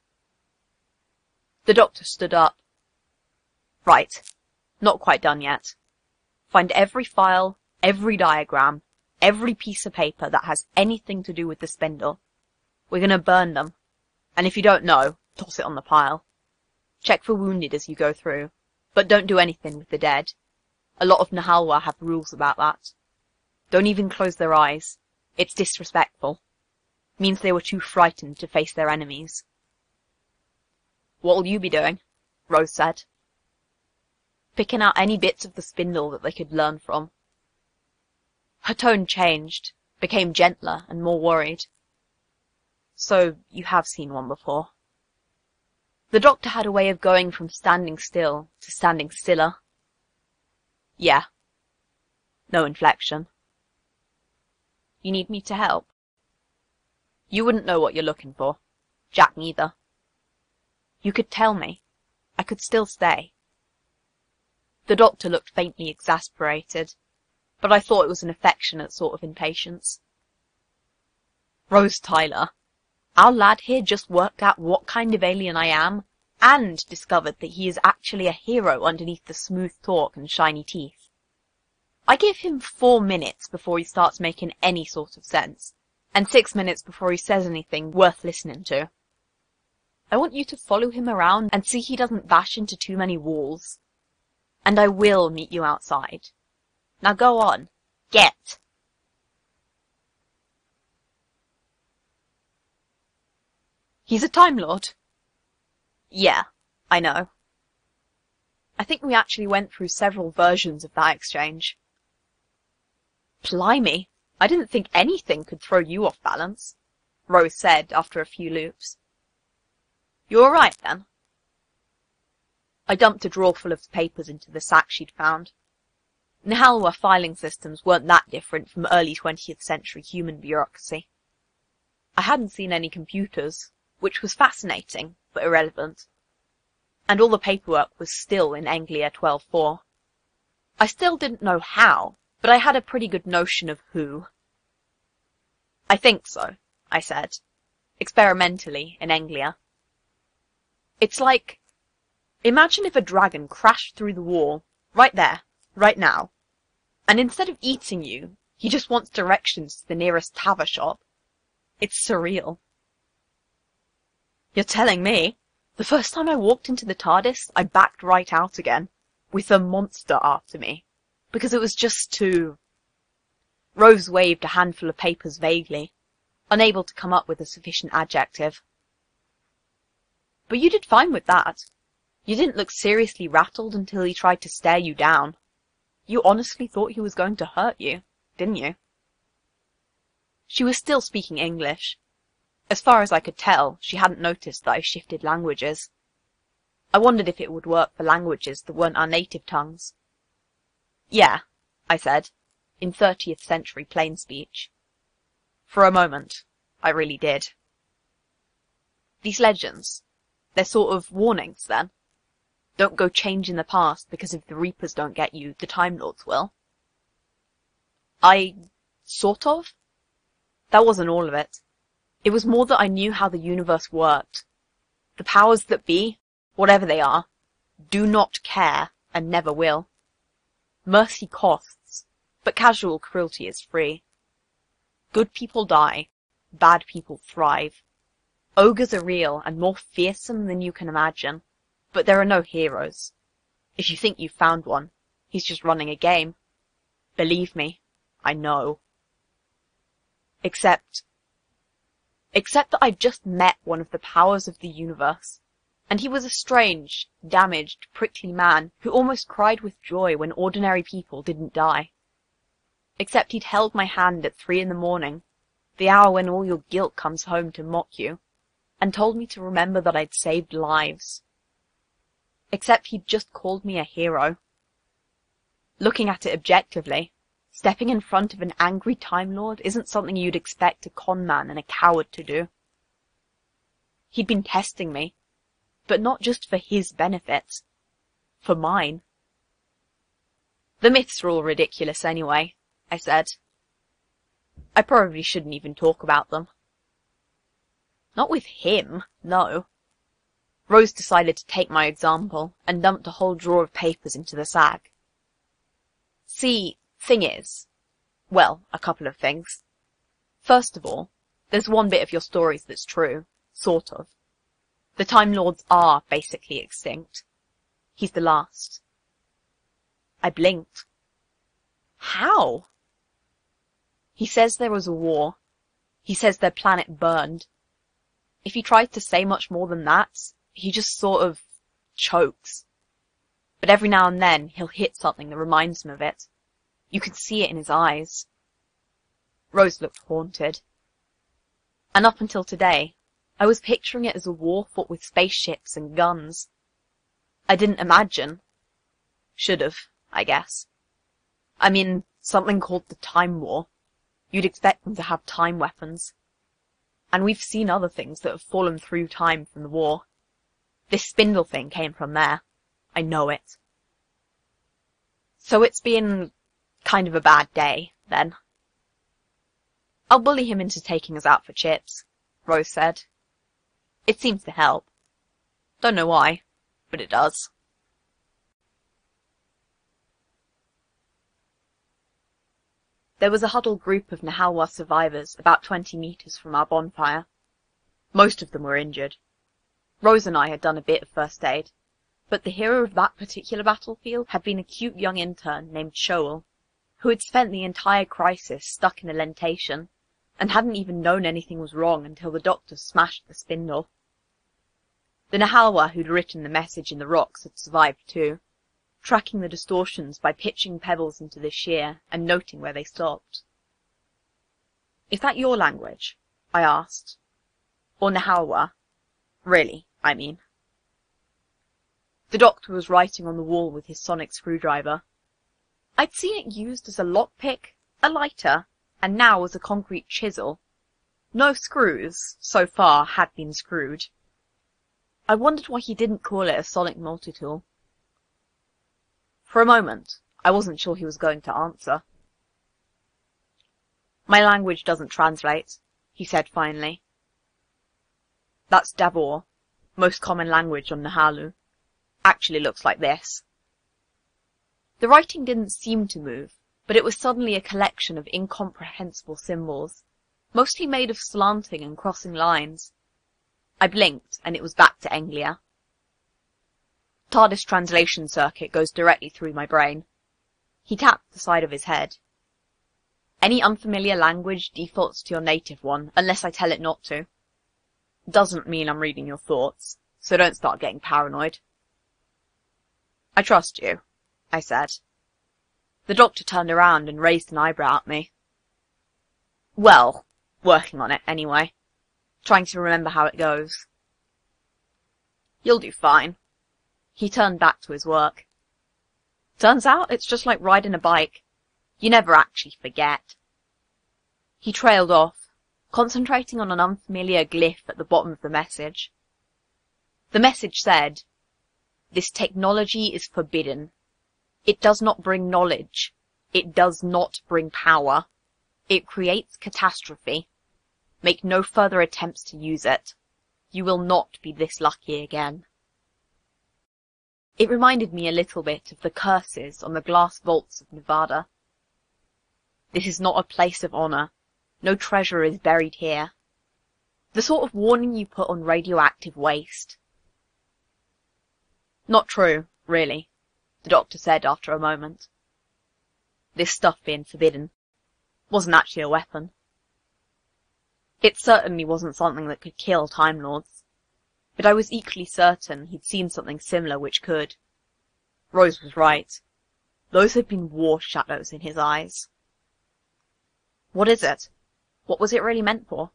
The doctor stood up. Right, not quite done yet. Find every file, every diagram, every piece of paper that has anything to do with the spindle. We're gonna burn them. And if you don't know, toss it on the pile. Check for wounded as you go through, but don't do anything with the dead. A lot of Nahalwa have rules about that. Don't even close their eyes. It's disrespectful. Means they were too frightened to face their enemies. What'll you be doing? Rose said. Picking out any bits of the spindle that they could learn from. Her tone changed, became gentler and more worried. So, you have seen one before. The doctor had a way of going from standing still to standing stiller. Yeah. No inflection. You need me to help? You wouldn't know what you're looking for. Jack neither. You could tell me. I could still stay. The doctor looked faintly exasperated, but I thought it was an affectionate sort of impatience. Rose Tyler, our lad here just worked out what kind of alien I am, and discovered that he is actually a hero underneath the smooth talk and shiny teeth. I give him 4 minutes before he starts making any sort of sense, and 6 minutes before he says anything worth listening to. I want you to follow him around and see he doesn't bash into too many walls. And I will meet you outside. Now go on. Get! He's a Time Lord? Yeah, I know. I think we actually went through several versions of that exchange. Blimey, I didn't think anything could throw you off balance, Rose said after a few loops. You all right, then? I dumped a drawer full of papers into the sack she'd found. Nahalwa filing systems weren't that different from early 20th century human bureaucracy. I hadn't seen any computers, which was fascinating, but irrelevant. And all the paperwork was still in Anglia 12.4. I still didn't know how, but I had a pretty good notion of who. I think so, I said, experimentally in Anglia. It's like, imagine if a dragon crashed through the wall, right there, right now, and instead of eating you, he just wants directions to the nearest Tava shop. It's surreal. You're telling me? The first time I walked into the TARDIS, I backed right out again. with a monster after me, because it was just too... Rose waved a handful of papers vaguely, unable to come up with a sufficient adjective. But you did fine with that. You didn't look seriously rattled until he tried to stare you down. You honestly thought he was going to hurt you, didn't you? She was still speaking English. As far as I could tell, she hadn't noticed that I shifted languages. I wondered if it would work for languages that weren't our native tongues. Yeah, I said, in 30th century plain speech. For a moment, I really did. These legends, they're sort of warnings, then. Don't go changing the past because if the Reapers don't get you, the Time Lords will. Sort of? That wasn't all of it. It was more that I knew how the universe worked. The powers that be, whatever they are, do not care and never will. Mercy costs, but casual cruelty is free. Good people die, bad people thrive. Ogres are real and more fearsome than you can imagine, but there are no heroes. If you think you've found one, he's just running a game. Believe me, I know. Except that I'd just met one of the powers of the universe, and he was a strange, damaged, prickly man who almost cried with joy when ordinary people didn't die. Except he'd held my hand at 3 a.m, the hour when all your guilt comes home to mock you, and told me to remember that I'd saved lives. Except he'd just called me a hero. Looking at it objectively, stepping in front of an angry Time Lord isn't something you'd expect a con man and a coward to do. He'd been testing me, but not just for his benefit, for mine. The myths are all ridiculous anyway, I said. I probably shouldn't even talk about them. Not with him, no. Rose decided to take my example and dumped a whole drawer of papers into the sack. See, thing is, well, a couple of things. First of all, there's one bit of your stories that's true, sort of. The Time Lords are basically extinct. He's the last. I blinked. How? He says there was a war. He says their planet burned. If he tries to say much more than that, he just sort of chokes. But every now and then he'll hit something that reminds him of it. You can see it in his eyes. Rose looked haunted. And up until today, I was picturing it as a war fought with spaceships and guns. I didn't imagine. Should've, I guess. I mean, something called the Time War. You'd expect them to have time weapons. And we've seen other things that have fallen through time from the war. This spindle thing came from there. I know it. So it's been kind of a bad day, then. I'll bully him into taking us out for chips, Rose said. It seems to help. Don't know why, but it does. There was a huddled group of Nahalwa survivors about 20 meters from our bonfire. Most of them were injured. Rose and I had done a bit of first aid, but the hero of that particular battlefield had been a cute young intern named Shoal, who had spent the entire crisis stuck in a lentation, and hadn't even known anything was wrong until the doctor smashed the spindle. The Nahalwa who'd written the message in the rocks had survived too, tracking the distortions by pitching pebbles into the shear and noting where they stopped. Is that your language? I asked. Or Nahalwa? Really, I mean. The doctor was writing on the wall with his sonic screwdriver. I'd seen it used as a lockpick, a lighter, and now as a concrete chisel. No screws, so far, had been screwed. I wondered why he didn't call it a sonic multitool. For a moment, I wasn't sure he was going to answer. My language doesn't translate, he said finally. That's Davor, most common language on Nahalu. Actually looks like this. The writing didn't seem to move, but it was suddenly a collection of incomprehensible symbols, mostly made of slanting and crossing lines. I blinked, and it was back to Englia. TARDIS translation circuit goes directly through my brain. He tapped the side of his head. Any unfamiliar language defaults to your native one, unless I tell it not to. Doesn't mean I'm reading your thoughts, so don't start getting paranoid. I trust you, I said. The doctor turned around and raised an eyebrow at me. Well, working on it anyway. Trying to remember how it goes. You'll do fine. He turned back to his work. Turns out it's just like riding a bike. You never actually forget. He trailed off, concentrating on an unfamiliar glyph at the bottom of the message. The message said, "This technology is forbidden. It does not bring knowledge. It does not bring power. It creates catastrophe. Make no further attempts to use it. You will not be this lucky again." It reminded me a little bit of the curses on the glass vaults of Nevada. This is not a place of honor. No treasure is buried here. The sort of warning you put on radioactive waste. Not true, really, the doctor said after a moment. This stuff being forbidden wasn't actually a weapon. It certainly wasn't something that could kill Time Lords, but I was equally certain he'd seen something similar which could. Rose was right. Those had been war shadows in his eyes. What is it? What was it really meant for?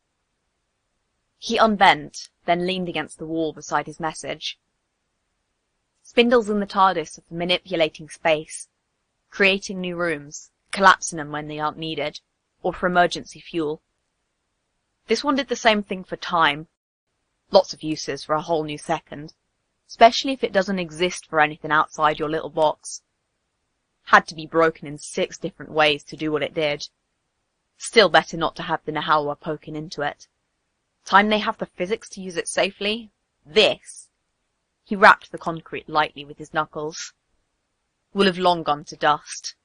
He unbent, then leaned against the wall beside his message. Spindles in the TARDIS are for manipulating space, creating new rooms, collapsing them when they aren't needed, or for emergency fuel. This one did the same thing for time. Lots of uses for a whole new second, especially if it doesn't exist for anything outside your little box. Had to be broken in 6 different ways to do what it did. Still better not to have the Nahawa poking into it. Time they have the physics to use it safely, this, he rapped the concrete lightly with his knuckles, will have long gone to dust.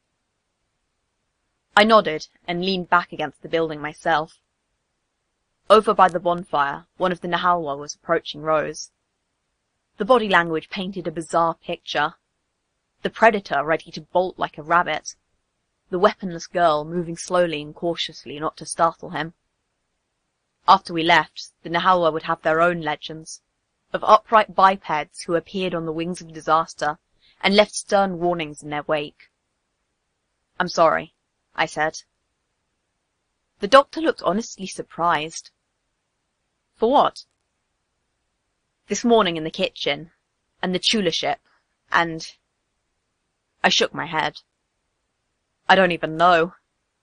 I nodded and leaned back against the building myself. Over by the bonfire, one of the Nahawa was approaching Rose. The body language painted a bizarre picture. The predator ready to bolt like a rabbit. The weaponless girl moving slowly and cautiously not to startle him. After we left, the Nahawa would have their own legends, of upright bipeds who appeared on the wings of disaster and left stern warnings in their wake. "I'm sorry," I said. The doctor looked honestly surprised. For what? This morning in the kitchen, and the Chula ship, and... I shook my head. I don't even know.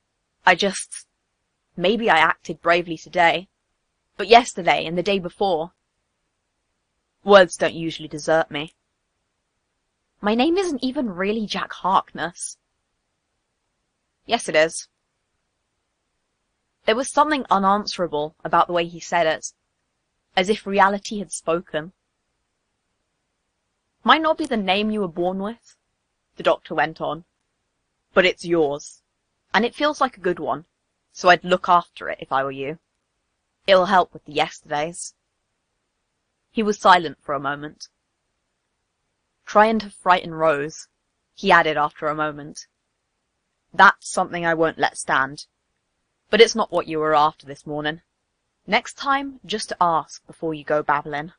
Maybe I acted bravely today, but yesterday and the day before. Words don't usually desert me. My name isn't even really Jack Harkness. Yes, it is. There was something unanswerable about the way he said it, as if reality had spoken. Might not be the name you were born with, the doctor went on, but it's yours, and it feels like a good one, so I'd look after it if I were you. It'll help with the yesterdays. He was silent for a moment. Trying to frighten Rose, he added after a moment. That's something I won't let stand. But it's not what you were after this morning. Next time, just ask before you go babbling.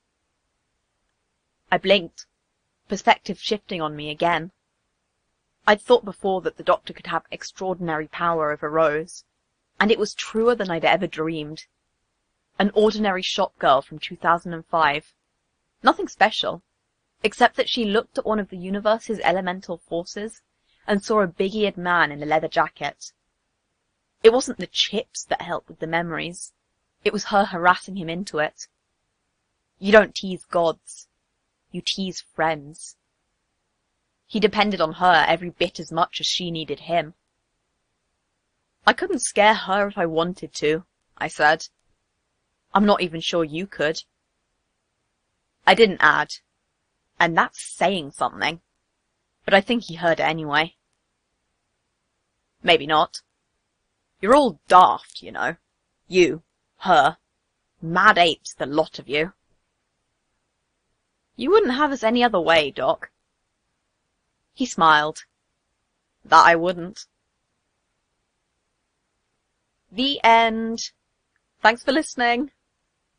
I blinked, perspective shifting on me again. I'd thought before that the doctor could have extraordinary power over Rose, and it was truer than I'd ever dreamed. An ordinary shop girl from 2005. Nothing special, except that she looked at one of the universe's elemental forces and saw a big-eared man in a leather jacket. It wasn't the chips that helped with the memories. It was her harassing him into it. You don't tease gods. You tease friends. He depended on her every bit as much as she needed him. I couldn't scare her if I wanted to, I said. I'm not even sure you could. I didn't add, and that's saying something, but I think he heard it anyway. Maybe not. You're all daft, you know. You, her, mad apes, the lot of you. You wouldn't have us any other way, Doc. He smiled. That I wouldn't. The end. Thanks for listening.